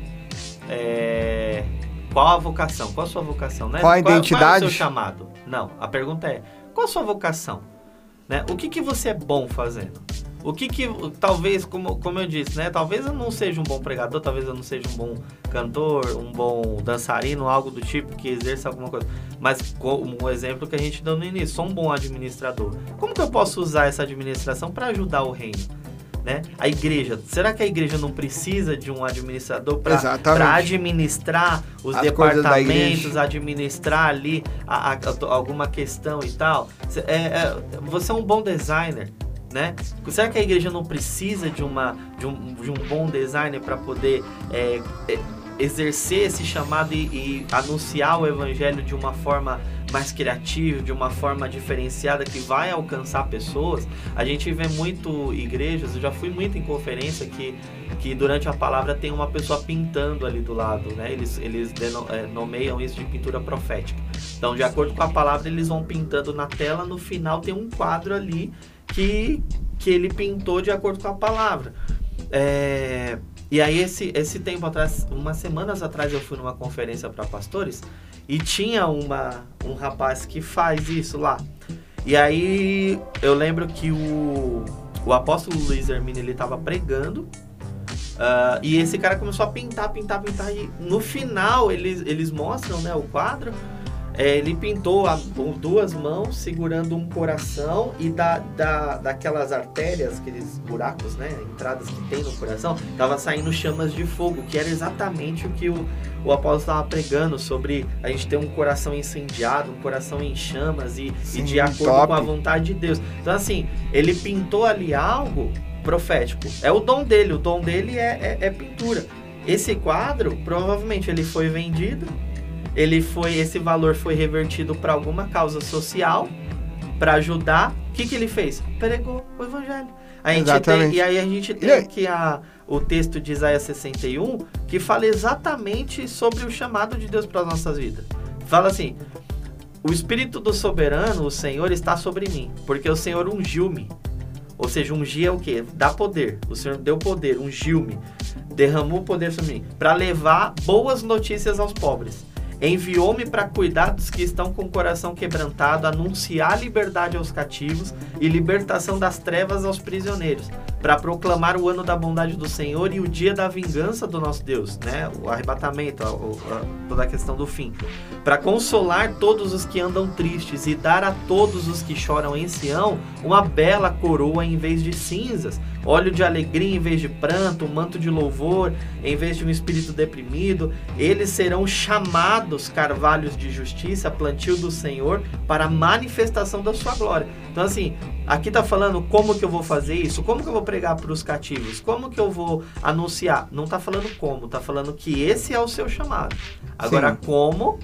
é, qual a vocação, qual a sua vocação, né? Qual a identidade? Qual é o seu chamado? Não, a pergunta é, qual a sua vocação? Né? O que, que você é bom fazendo? O que que, talvez, como, como eu disse, né? Talvez eu não seja um bom pregador, talvez eu não seja um bom cantor, um bom dançarino, algo do tipo que exerça alguma coisa. Mas, como um exemplo que a gente deu no início, sou um bom administrador. Como que eu posso usar essa administração para ajudar o reino? Né? A igreja, será que a igreja não precisa de um administrador para administrar os As departamentos, administrar ali a, a, a, alguma questão e tal? É, é, você é um bom designer, né? Será que a igreja não precisa de, uma, de, um, de um bom designer para poder é, é, exercer esse chamado e, e anunciar o evangelho de uma forma mais criativa, de uma forma diferenciada que vai alcançar pessoas? A gente vê muito igrejas, eu já fui muito em conferência que, que durante a palavra tem uma pessoa pintando ali do lado, né? Eles, eles deno, é, nomeiam isso de pintura profética. Então, de acordo com a palavra, eles vão pintando na tela, no final tem um quadro ali que, que ele pintou de acordo com a palavra. É, e aí, esse, esse tempo atrás, umas semanas atrás, eu fui numa conferência para pastores e tinha uma, um rapaz que faz isso lá. E aí, eu lembro que o, o apóstolo Luiz Hermínio, ele estava pregando, uh, e esse cara começou a pintar, pintar, pintar, e no final, eles, eles mostram, né, o quadro. É, ele pintou a, duas mãos segurando um coração e da, da, daquelas artérias, aqueles buracos, né, entradas que tem no coração, tava saindo chamas de fogo, que era exatamente o que o, o apóstolo estava pregando sobre a gente ter um coração incendiado, um coração em chamas e, Sim, e de acordo top. com a vontade de Deus. Então assim, ele pintou ali algo profético. É o dom dele, o dom dele é, é, é pintura. Esse quadro, provavelmente ele foi vendido, ele foi, esse valor foi revertido para alguma causa social, para ajudar. O que, que ele fez? Pregou o evangelho. A gente tem, e aí a gente tem aqui a, o texto de Isaías sessenta e um, que fala exatamente sobre o chamado de Deus para as nossas vidas. Fala assim: o Espírito do Soberano, o Senhor, está sobre mim, porque o Senhor ungiu-me. Ou seja, ungir é o quê? Dá poder. O Senhor deu poder, ungiu-me, derramou poder sobre mim, para levar boas notícias aos pobres. Enviou-me para cuidar dos que estão com o coração quebrantado, anunciar liberdade aos cativos e libertação das trevas aos prisioneiros, para proclamar o ano da bondade do Senhor e o dia da vingança do nosso Deus, né? O arrebatamento, a, a, toda a questão do fim, para consolar todos os que andam tristes e dar a todos os que choram em Sião uma bela coroa em vez de cinzas, óleo de alegria em vez de pranto, um manto de louvor em vez de um espírito deprimido. Eles serão chamados carvalhos de justiça, plantio do Senhor, para a manifestação da sua glória. Então assim, aqui tá falando como que eu vou fazer isso, como que eu vou pregar para os cativos, como que eu vou anunciar. Não tá falando como, tá falando que esse é o seu chamado. Agora, Sim. como...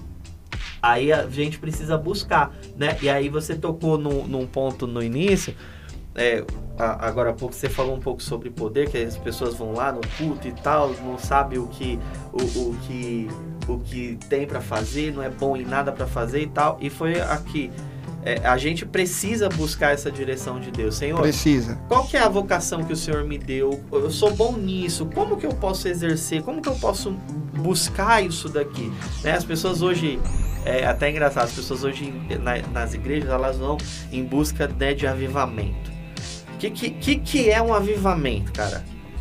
aí a gente precisa buscar, né? E aí você tocou no, num ponto no início, é, a, agora há pouco você falou um pouco sobre poder, que as pessoas vão lá no culto e tal, não sabe o que, o, o que, o que tem para fazer, não é bom em nada para fazer e tal. E foi aqui, é, a gente precisa buscar essa direção de Deus. Senhor, precisa. Qual que é a vocação que o Senhor me deu? Eu sou bom nisso, como que eu posso exercer? Como que eu posso buscar isso daqui? Né? As pessoas hoje... É até engraçado, as pessoas hoje na, nas igrejas, elas vão em busca, né, de avivamento. O que, que, que é um avivamento, cara?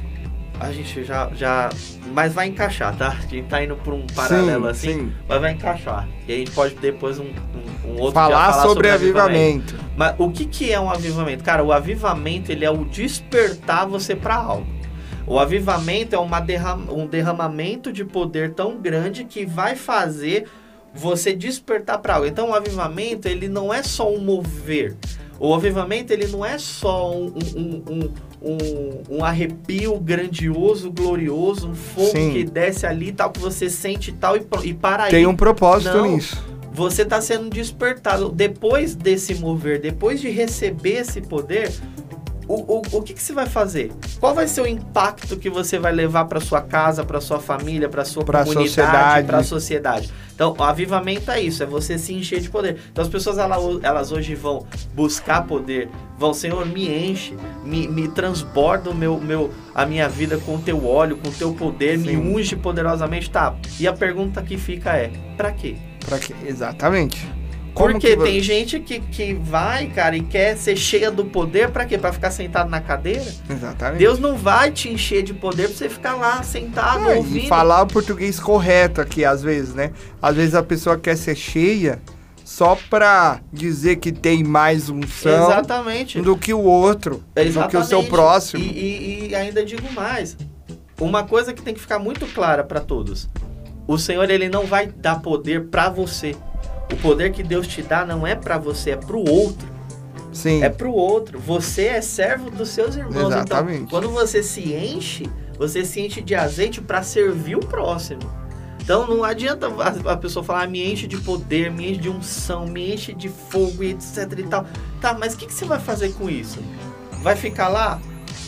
A gente já, já... Mas vai encaixar, tá? A gente tá indo por um paralelo sim, assim, sim. Mas vai encaixar. E a gente pode depois um, um, um outro falar, falar sobre, sobre avivamento. avivamento. Mas o que, que é um avivamento? Cara, o avivamento, ele é o despertar você para algo. O avivamento é uma derram- um derramamento de poder tão grande que vai fazer... você despertar para algo. Então o avivamento, ele não é só um mover. O avivamento, ele não é só um, um, um, um, um arrepio grandioso, glorioso, um fogo Sim. que desce ali, tal, que você sente tal, e, e para aí. Tem um propósito não, nisso. Você está sendo despertado. Depois desse mover, depois de receber esse poder... O, o, o que, que você vai fazer? Qual vai ser o impacto que você vai levar para sua casa, para sua família, para sua pra comunidade, para a sociedade? Então, o avivamento é isso, é você se encher de poder. Então, as pessoas, elas, elas hoje vão buscar poder, vão, Senhor, me enche, me, me transborda o meu, meu, a minha vida com o teu óleo, com o teu poder, Sim. me unge poderosamente. Tá, e a pergunta que fica é, para quê? Para quê? Exatamente. Como Porque tem gente que, que vai, cara, e quer ser cheia do poder, pra quê? Pra ficar sentado na cadeira? Exatamente. Deus não vai te encher de poder pra você ficar lá sentado, é, ouvindo. E falar o português correto aqui, às vezes, né? Às vezes a pessoa quer ser cheia só pra dizer que tem mais unção Exatamente. do que o outro, Exatamente. do que o seu próximo. E, e, e ainda digo mais, uma coisa que tem que ficar muito clara pra todos. O Senhor, ele não vai dar poder pra você. O poder que Deus te dá não é pra você, é pro outro. Sim. É pro outro. Você é servo dos seus irmãos. Exatamente. Então, quando você se enche, você se enche de azeite pra servir o próximo. Então, não adianta a, a pessoa falar, ah, me enche de poder, me enche de unção, me enche de fogo e etc e tal. Tá, mas o que, que você vai fazer com isso? Vai ficar lá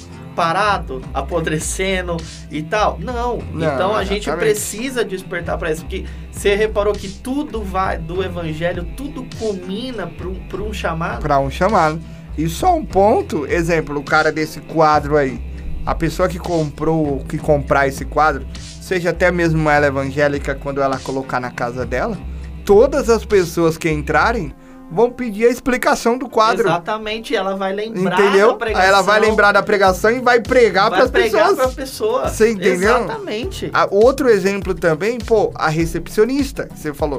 parado, apodrecendo e tal? Não. não então a gente precisa despertar para isso, porque você reparou que tudo vai do evangelho, tudo culmina para um chamado? Para um chamado. E só um ponto, exemplo, o cara desse quadro aí, a pessoa que comprou, que comprar esse quadro, seja até mesmo ela evangélica, quando ela colocar na casa dela, todas as pessoas que entrarem vão pedir a explicação do quadro. Exatamente, ela vai lembrar entendeu? da pregação. Aí ela vai lembrar da pregação e vai pregar para as pessoas. Vai pregar para a pessoa. Você entendeu? Exatamente. A, outro exemplo também, pô, a recepcionista, que você falou.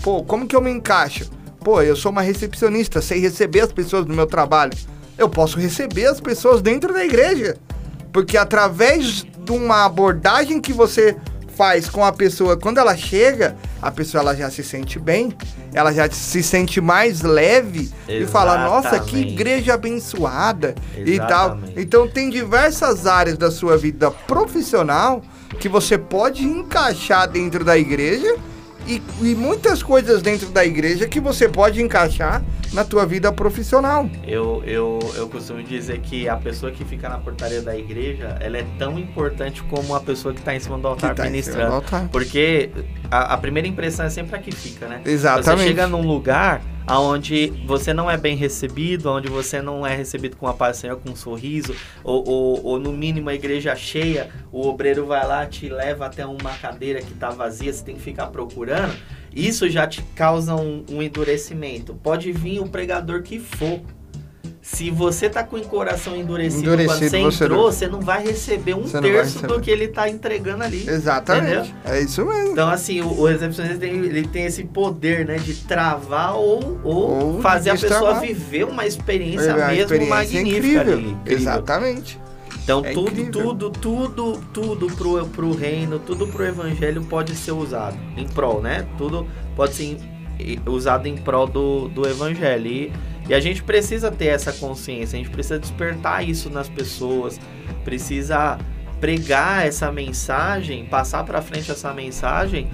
Pô, como que eu me encaixo? Pô, eu sou uma recepcionista, sei receber as pessoas no meu trabalho. Eu posso receber as pessoas dentro da igreja. Porque através de uma abordagem que você faz com a pessoa, quando ela chega, a pessoa ela já se sente bem, ela já se sente mais leve. Exatamente. E fala, nossa, que igreja abençoada. Exatamente. E tal. Então tem diversas áreas da sua vida profissional que você pode encaixar dentro da igreja e, e muitas coisas dentro da igreja que você pode encaixar na tua vida profissional. Eu, eu, eu costumo dizer que a pessoa que fica na portaria da igreja, ela é tão importante como a pessoa que está em cima do altar tá ministrando. Do altar. Porque a, a primeira impressão é sempre a que fica, né? Exatamente. Você chega num lugar onde você não é bem recebido, onde você não é recebido com a paz do Senhor, com um sorriso, ou, ou, ou no mínimo a igreja cheia, o obreiro vai lá, te leva até uma cadeira que está vazia, você tem que ficar procurando. Isso já te causa um, um endurecimento. Pode vir o pregador que for. Se você tá com o coração endurecido, endurecido quando você, você entrou, não... você não vai receber um você terço do que ele tá entregando ali. Exatamente. Entendeu? É isso mesmo. Então, assim, o, o recepcionista tem, ele tem esse poder, né, de travar ou, ou, ou fazer a pessoa viver uma experiência é, mesmo experiência magnífica incrível. ali. Incrível. Exatamente. Então, é tudo, incrível. tudo, tudo, tudo pro, pro reino, tudo pro evangelho pode ser usado em prol, né? Tudo pode ser usado em prol do, do evangelho. E, e a gente precisa ter essa consciência, a gente precisa despertar isso nas pessoas, precisa pregar essa mensagem, passar pra frente essa mensagem,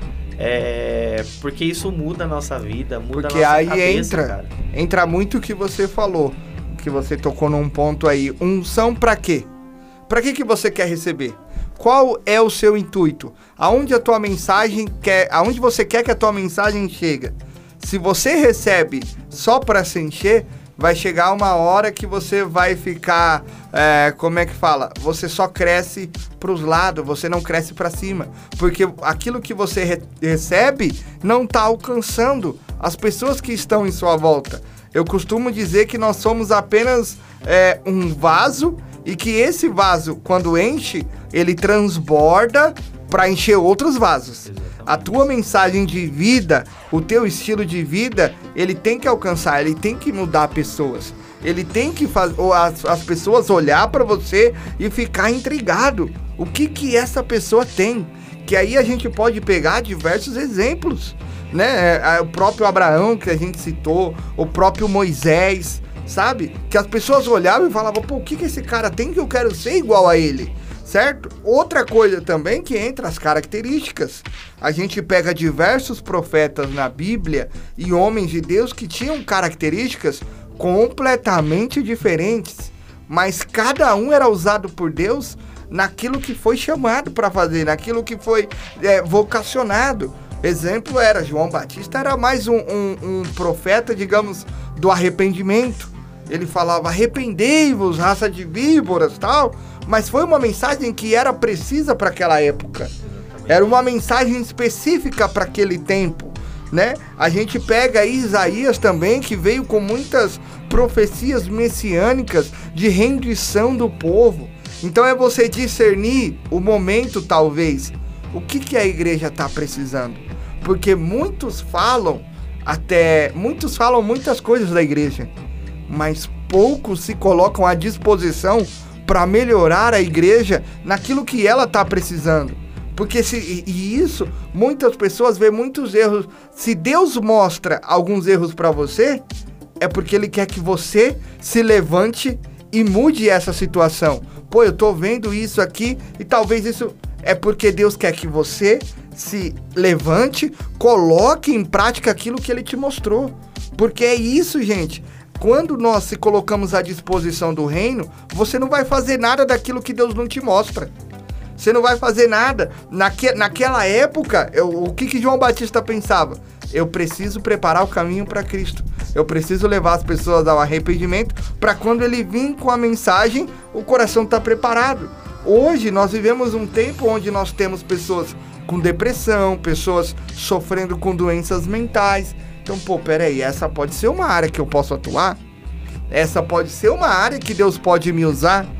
é, porque isso muda a nossa vida, muda porque a nossa aí cabeça, entra, cara. entra muito o que você falou, que você tocou num ponto aí. Unção pra quê? Pra que que você quer receber? Qual é o seu intuito? Aonde a tua mensagem quer, aonde você quer que a tua mensagem chegue? Se você recebe só para se encher, vai chegar uma hora que você vai ficar, é, como é que fala? Você só cresce para os lados, você não cresce para cima, porque aquilo que você re- recebe não está alcançando as pessoas que estão em sua volta. Eu costumo dizer que nós somos apenas é, um vaso, e que esse vaso, quando enche, ele transborda para encher outros vasos. Exatamente. A tua mensagem de vida, o teu estilo de vida, ele tem que alcançar, ele tem que mudar pessoas. Ele tem que fazer as, as pessoas olhar para você e ficar intrigado. O que que essa pessoa tem? Que aí a gente pode pegar diversos exemplos, né? O próprio Abraão que a gente citou, o próprio Moisés, sabe? Que as pessoas olhavam e falavam, pô, o que que esse cara tem que eu quero ser igual a ele? Certo? Outra coisa também que entra as características. A gente pega diversos profetas na Bíblia e homens de Deus que tinham características completamente diferentes, mas cada um era usado por Deus naquilo que foi chamado para fazer, naquilo que foi é, vocacionado. Exemplo era, João Batista era mais um, um, um profeta, digamos, do arrependimento. Ele falava, arrependei-vos, raça de víboras, tal, mas foi uma mensagem que era precisa para aquela época. Era uma mensagem específica para aquele tempo, né? A gente pega Isaías também, que veio com muitas profecias messiânicas de rendição do povo. Então é você discernir o momento, talvez, o que, que a igreja está precisando. Porque muitos falam, até, muitos falam muitas coisas da igreja, mas poucos se colocam à disposição para melhorar a igreja naquilo que ela está precisando. Porque se, e, e isso, muitas pessoas veem muitos erros. Se Deus mostra alguns erros para você, é porque Ele quer que você se levante e mude essa situação. Pô, eu tô vendo isso aqui e talvez isso é porque Deus quer que você se levante, coloque em prática aquilo que Ele te mostrou. Porque é isso, gente. Quando nós se colocamos à disposição do reino, você não vai fazer nada daquilo que Deus não te mostra. Você não vai fazer nada. Naque, naquela época, eu, o que, que João Batista pensava? Eu preciso preparar o caminho para Cristo. Eu preciso levar as pessoas ao arrependimento para quando ele vir com a mensagem, o coração está preparado. Hoje nós vivemos um tempo onde nós temos pessoas com depressão, pessoas sofrendo com doenças mentais. Então, pô, peraí, essa pode ser uma área que eu posso atuar? Essa pode ser uma área que Deus pode me usar?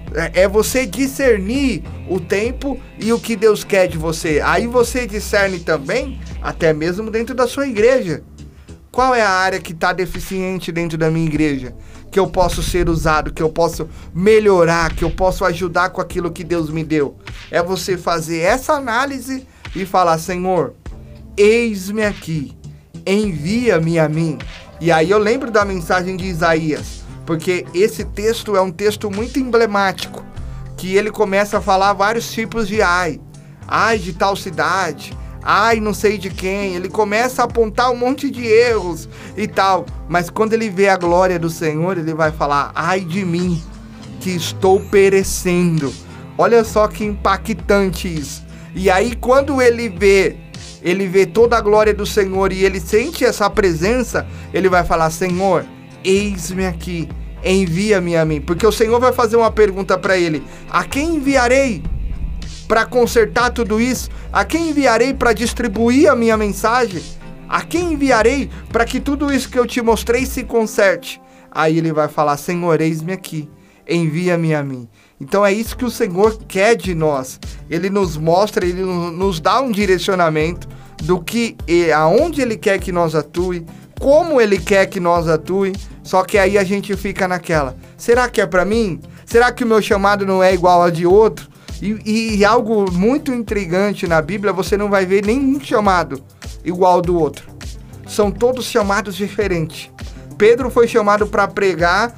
É, é você discernir o tempo e o que Deus quer de você. Aí você discerne também, até mesmo dentro da sua igreja. Qual é a área que está deficiente dentro da minha igreja? Que eu posso ser usado, que eu posso melhorar, que eu posso ajudar com aquilo que Deus me deu. É você fazer essa análise e falar: Senhor, eis-me aqui, envia-me a mim. E aí eu lembro da mensagem de Isaías, porque esse texto é um texto muito emblemático, que ele começa a falar vários tipos de ai. Ai de tal cidade, ai não sei de quem. Ele começa a apontar um monte de erros e tal. Mas quando ele vê a glória do Senhor, ele vai falar: ai de mim, que estou perecendo. Olha só que impactante isso. E aí quando ele vê, ele vê toda a glória do Senhor e ele sente essa presença, ele vai falar: Senhor, eis-me aqui, envia-me a mim. Porque o Senhor vai fazer uma pergunta para ele: a quem enviarei para consertar tudo isso? A quem enviarei para distribuir a minha mensagem? A quem enviarei para que tudo isso que eu te mostrei se conserte? Aí ele vai falar: Senhor, eis-me aqui, envia-me a mim. Então é isso que o Senhor quer de nós. Ele nos mostra, ele nos dá um direcionamento do que, aonde ele quer que nós atue, como ele quer que nós atue. Só que aí a gente fica naquela: será que é para mim? Será que o meu chamado não é igual ao de outro? E, e algo muito intrigante na Bíblia, você não vai ver nenhum chamado igual ao do outro. São todos chamados diferentes. Pedro foi chamado para pregar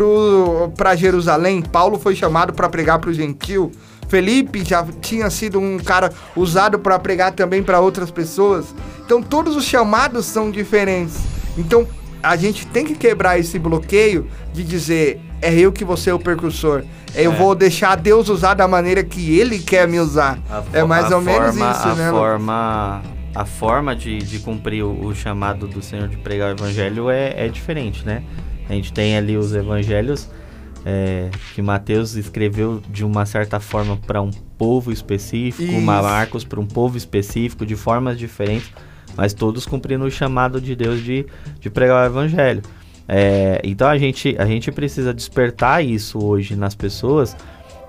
para Jerusalém. Paulo foi chamado para pregar para o gentil. Felipe já tinha sido um cara usado para pregar também para outras pessoas. Então todos os chamados são diferentes. Então a gente tem que quebrar esse bloqueio de dizer: é eu que vou ser o percussor. Eu é. vou deixar Deus usar da maneira que Ele quer me usar. É mais ou forma, menos isso, a né? Forma, a forma de, de cumprir o, o chamado do Senhor de pregar o evangelho é, é diferente, né? A gente tem ali os evangelhos é, que Mateus escreveu de uma certa forma para um povo específico, Isso. Marcos para um povo específico, de formas diferentes, mas todos cumprindo o chamado de Deus de, de pregar o evangelho. É, então a gente, a gente precisa despertar isso hoje nas pessoas,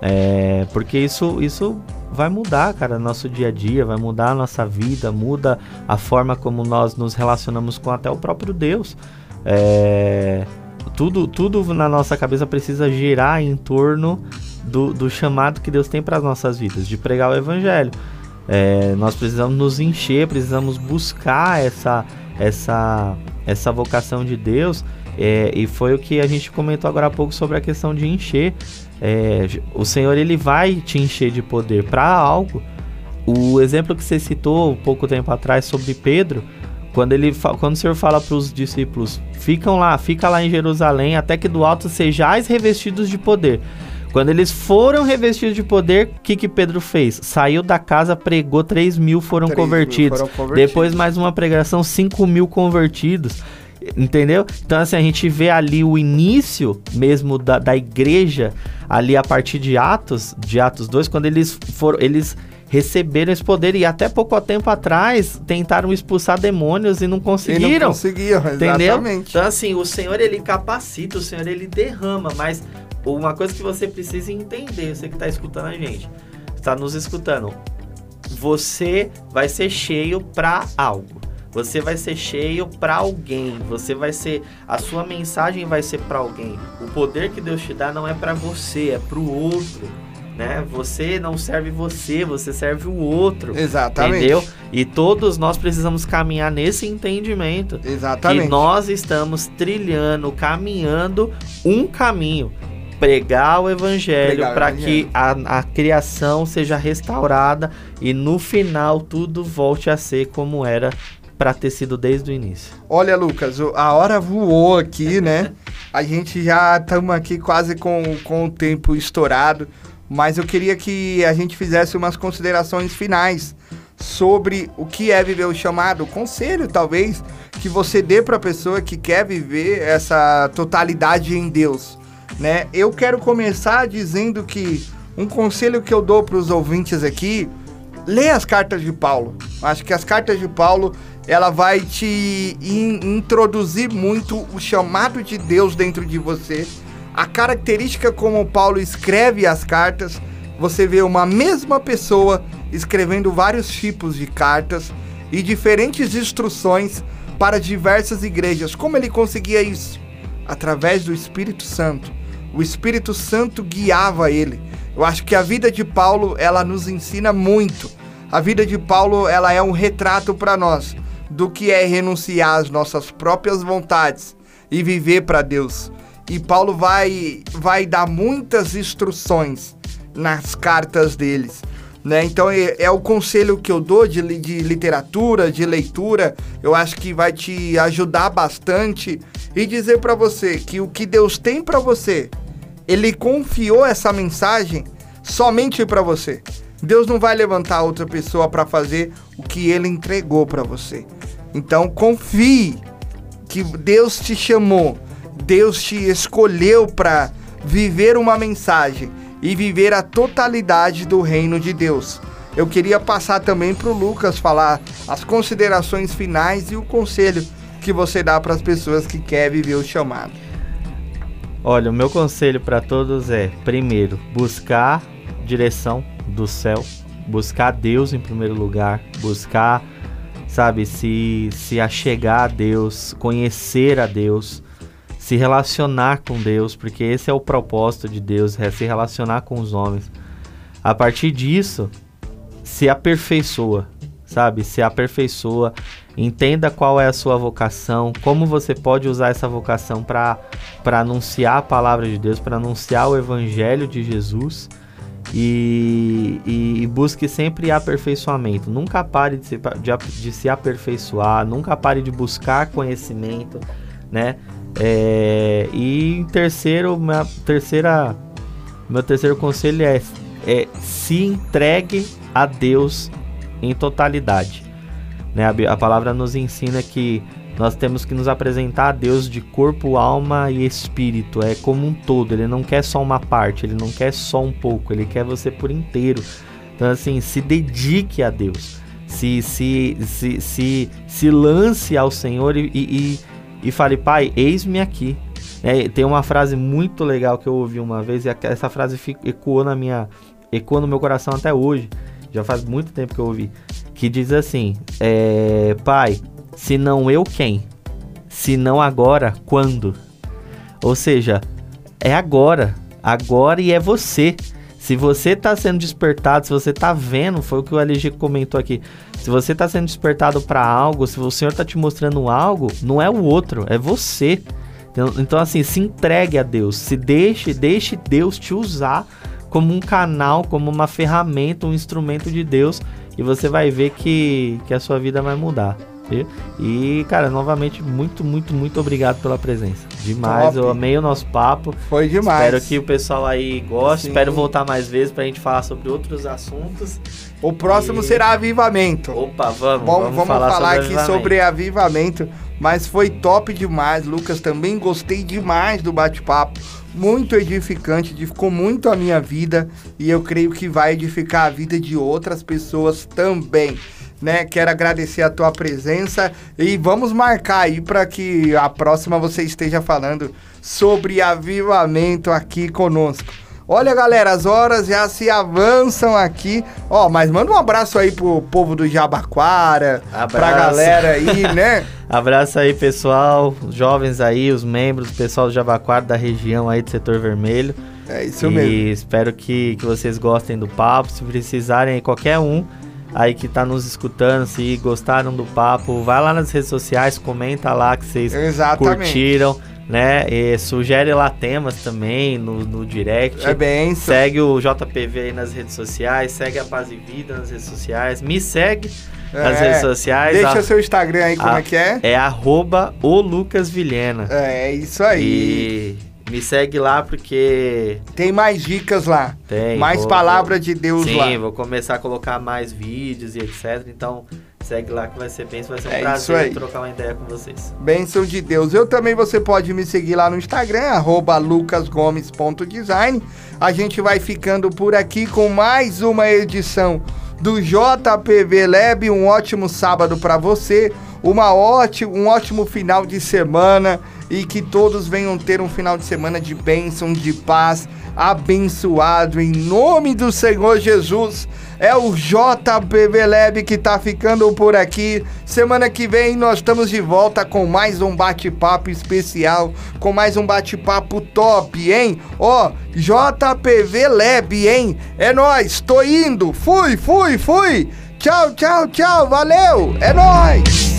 é, porque isso, isso vai mudar, cara, nosso dia a dia, vai mudar a nossa vida, muda a forma como nós nos relacionamos com até o próprio Deus. É, tudo, tudo na nossa cabeça precisa girar em torno do, do chamado que Deus tem para as nossas vidas, de pregar o evangelho. É, nós precisamos nos encher, precisamos buscar essa, essa, essa vocação de Deus. É, e foi o que a gente comentou agora há pouco sobre a questão de encher. É, o Senhor, ele vai te encher de poder para algo. O exemplo que você citou um pouco tempo atrás sobre Pedro, quando, ele, quando o Senhor fala para os discípulos: ficam lá, fica lá em Jerusalém, até que do alto sejais revestidos de poder. Quando eles foram revestidos de poder, o que, que Pedro fez? Saiu da casa, pregou, três mil foram, convertidos. foram convertidos. Depois mais uma pregação, cinco mil convertidos. Entendeu? Então assim, a gente vê ali o início mesmo da, da igreja, ali a partir de Atos, de Atos dois, quando eles foram, eles receberam esse poder, e até pouco tempo atrás tentaram expulsar demônios e não conseguiram. E não conseguiram, entendeu? Exatamente. Então assim, o Senhor, ele capacita, o Senhor, ele derrama, mas uma coisa que você precisa entender, você que está escutando a gente, está nos escutando, você vai ser cheio para algo. Você vai ser cheio para alguém, você vai ser, a sua mensagem vai ser para alguém. O poder que Deus te dá não é para você, é para o outro, né? Você não serve você, você serve o outro. Exatamente. Entendeu? E todos nós precisamos caminhar nesse entendimento. Exatamente. Que nós estamos trilhando, caminhando um caminho. Pregar o evangelho para que a, a criação seja restaurada e no final tudo volte a ser como era para ter sido desde o início. Olha, Lucas, a hora voou aqui, né? A gente já estamos aqui quase com, com o tempo estourado, mas eu queria que a gente fizesse umas considerações finais sobre o que é viver o chamado, o conselho, talvez, que você dê para a pessoa que quer viver essa totalidade em Deus, né? Eu quero começar dizendo que um conselho que eu dou para os ouvintes aqui: lê as cartas de Paulo. Acho que as cartas de Paulo, ela vai te in- introduzir muito o chamado de Deus dentro de você. a característica como Paulo escreve as cartas, você vê uma mesma pessoa escrevendo vários tipos de cartas e diferentes instruções para diversas igrejas. Como ele conseguia isso? Através do Espírito Santo. O Espírito Santo guiava ele. Eu acho que a vida de Paulo, ela nos ensina muito. A vida de Paulo, ela é um retrato para nós do que é renunciar às nossas próprias vontades e viver para Deus. E Paulo vai, vai dar muitas instruções nas cartas deles, né? Então é, é o conselho que eu dou de, de literatura, de leitura. Eu acho que vai te ajudar bastante e dizer para você que o que Deus tem para você, Ele confiou essa mensagem somente para você. Deus não vai levantar outra pessoa para fazer o que Ele entregou para você. Então confie que Deus te chamou, Deus te escolheu para viver uma mensagem e viver a totalidade do reino de Deus. Eu queria passar também para o Lucas falar as considerações finais e o conselho que você dá para as pessoas que querem viver o chamado. Olha, o meu conselho para todos é, primeiro, buscar direção do céu, buscar Deus em primeiro lugar, buscar, sabe, se, se achegar a Deus, conhecer a Deus, se relacionar com Deus, porque esse é o propósito de Deus, é se relacionar com os homens. A partir disso, se aperfeiçoa, sabe? Se aperfeiçoa, entenda qual é a sua vocação, como você pode usar essa vocação para para anunciar a palavra de Deus, para anunciar o evangelho de Jesus, e, e, e busque sempre aperfeiçoamento. Nunca pare de se, de, de se aperfeiçoar, nunca pare de buscar conhecimento, né? É, e em terceiro, minha terceira, meu terceiro conselho é, é se entregue a Deus em totalidade, né? A, a palavra nos ensina que nós temos que nos apresentar a Deus de corpo, alma e espírito, é como um todo. Ele não quer só uma parte, ele não quer só um pouco, ele quer você por inteiro. Então assim, se dedique a Deus, se, se, se, se, se lance ao Senhor e, e, e fale: Pai, eis-me aqui. É, tem uma frase muito legal que eu ouvi uma vez, e essa frase ecoou, na minha, ecoou no meu coração até hoje, já faz muito tempo que eu ouvi, que diz assim: é, Pai, se não eu, quem? Se não agora, quando? Ou seja, é agora, agora e é você. Se você está sendo despertado, se você está vendo, foi o que o L G comentou aqui, se você está sendo despertado para algo, se o Senhor está te mostrando algo, não é o outro, é você. Então, então assim, se entregue a Deus, se deixe, deixe Deus te usar como um canal, como uma ferramenta, um instrumento de Deus, e você vai ver que, que a sua vida vai mudar. E, cara, novamente, muito, muito, muito obrigado pela presença. Demais, top. Eu amei o nosso papo. Foi demais. Espero que o pessoal aí goste. Sim. Espero voltar mais vezes pra gente falar sobre outros assuntos. O próximo e... será avivamento. Opa, vamos. Bom, vamos, vamos falar, falar sobre aqui avivamento. sobre avivamento. Mas foi top demais, Lucas. Também gostei demais do bate-papo. Muito edificante, edificou muito a minha vida. E eu creio que vai edificar a vida de outras pessoas também. Né? Quero agradecer a tua presença e vamos marcar aí para que a próxima você esteja falando sobre avivamento aqui conosco. Olha, galera, as horas já se avançam aqui. Ó, mas manda um abraço aí pro povo do Jabaquara, abraço. Pra galera aí, né? Abraço aí, pessoal, os jovens aí, os membros, o pessoal do Jabaquara, da região aí do Setor Vermelho. É isso e mesmo. E espero que, que vocês gostem do papo. Se precisarem aí, qualquer um aí que tá nos escutando, se gostaram do papo, vai lá nas redes sociais, comenta lá que vocês Exatamente. curtiram, né? E sugere lá temas também no, no direct. É bem. Segue o J P V aí nas redes sociais, segue a Paz e Vida nas redes sociais, me segue é. nas redes sociais. Deixa a, seu Instagram aí, como a, é que é? É arroba o Lucas Vilhena. É, isso aí. E me segue lá porque... tem mais dicas lá. Tem. Mais vou, palavra vou, de Deus sim, lá. Sim, vou começar a colocar mais vídeos e etcétera. Então, segue lá que vai ser bem, vai ser um é prazer trocar uma ideia com vocês. Bênção de Deus. Eu também, você pode me seguir lá no Instagram, arroba lucasgomes ponto design. A gente vai ficando por aqui com mais uma edição do J P V Lab. Um ótimo sábado para você. Uma ótimo, um ótimo final de semana e que todos venham ter um final de semana de bênção, de paz, abençoado em nome do Senhor Jesus. É o J P V Lab que tá ficando por aqui. Semana que vem nós estamos de volta com mais um bate-papo especial, com mais um bate-papo top, hein? Ó, J P V Lab, hein? É nóis, tô indo, fui, fui, fui. Tchau, tchau, tchau, valeu, é nóis.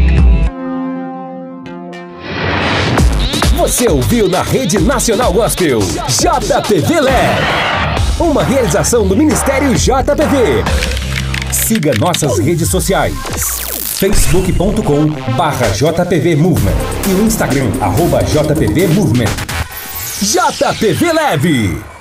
Você ouviu na Rede Nacional Gospel J P V Lab, uma realização do Ministério J P V. Siga nossas redes sociais, facebook ponto com barra J P V Movement e o Instagram, arroba J P V Movement. J P V Lab.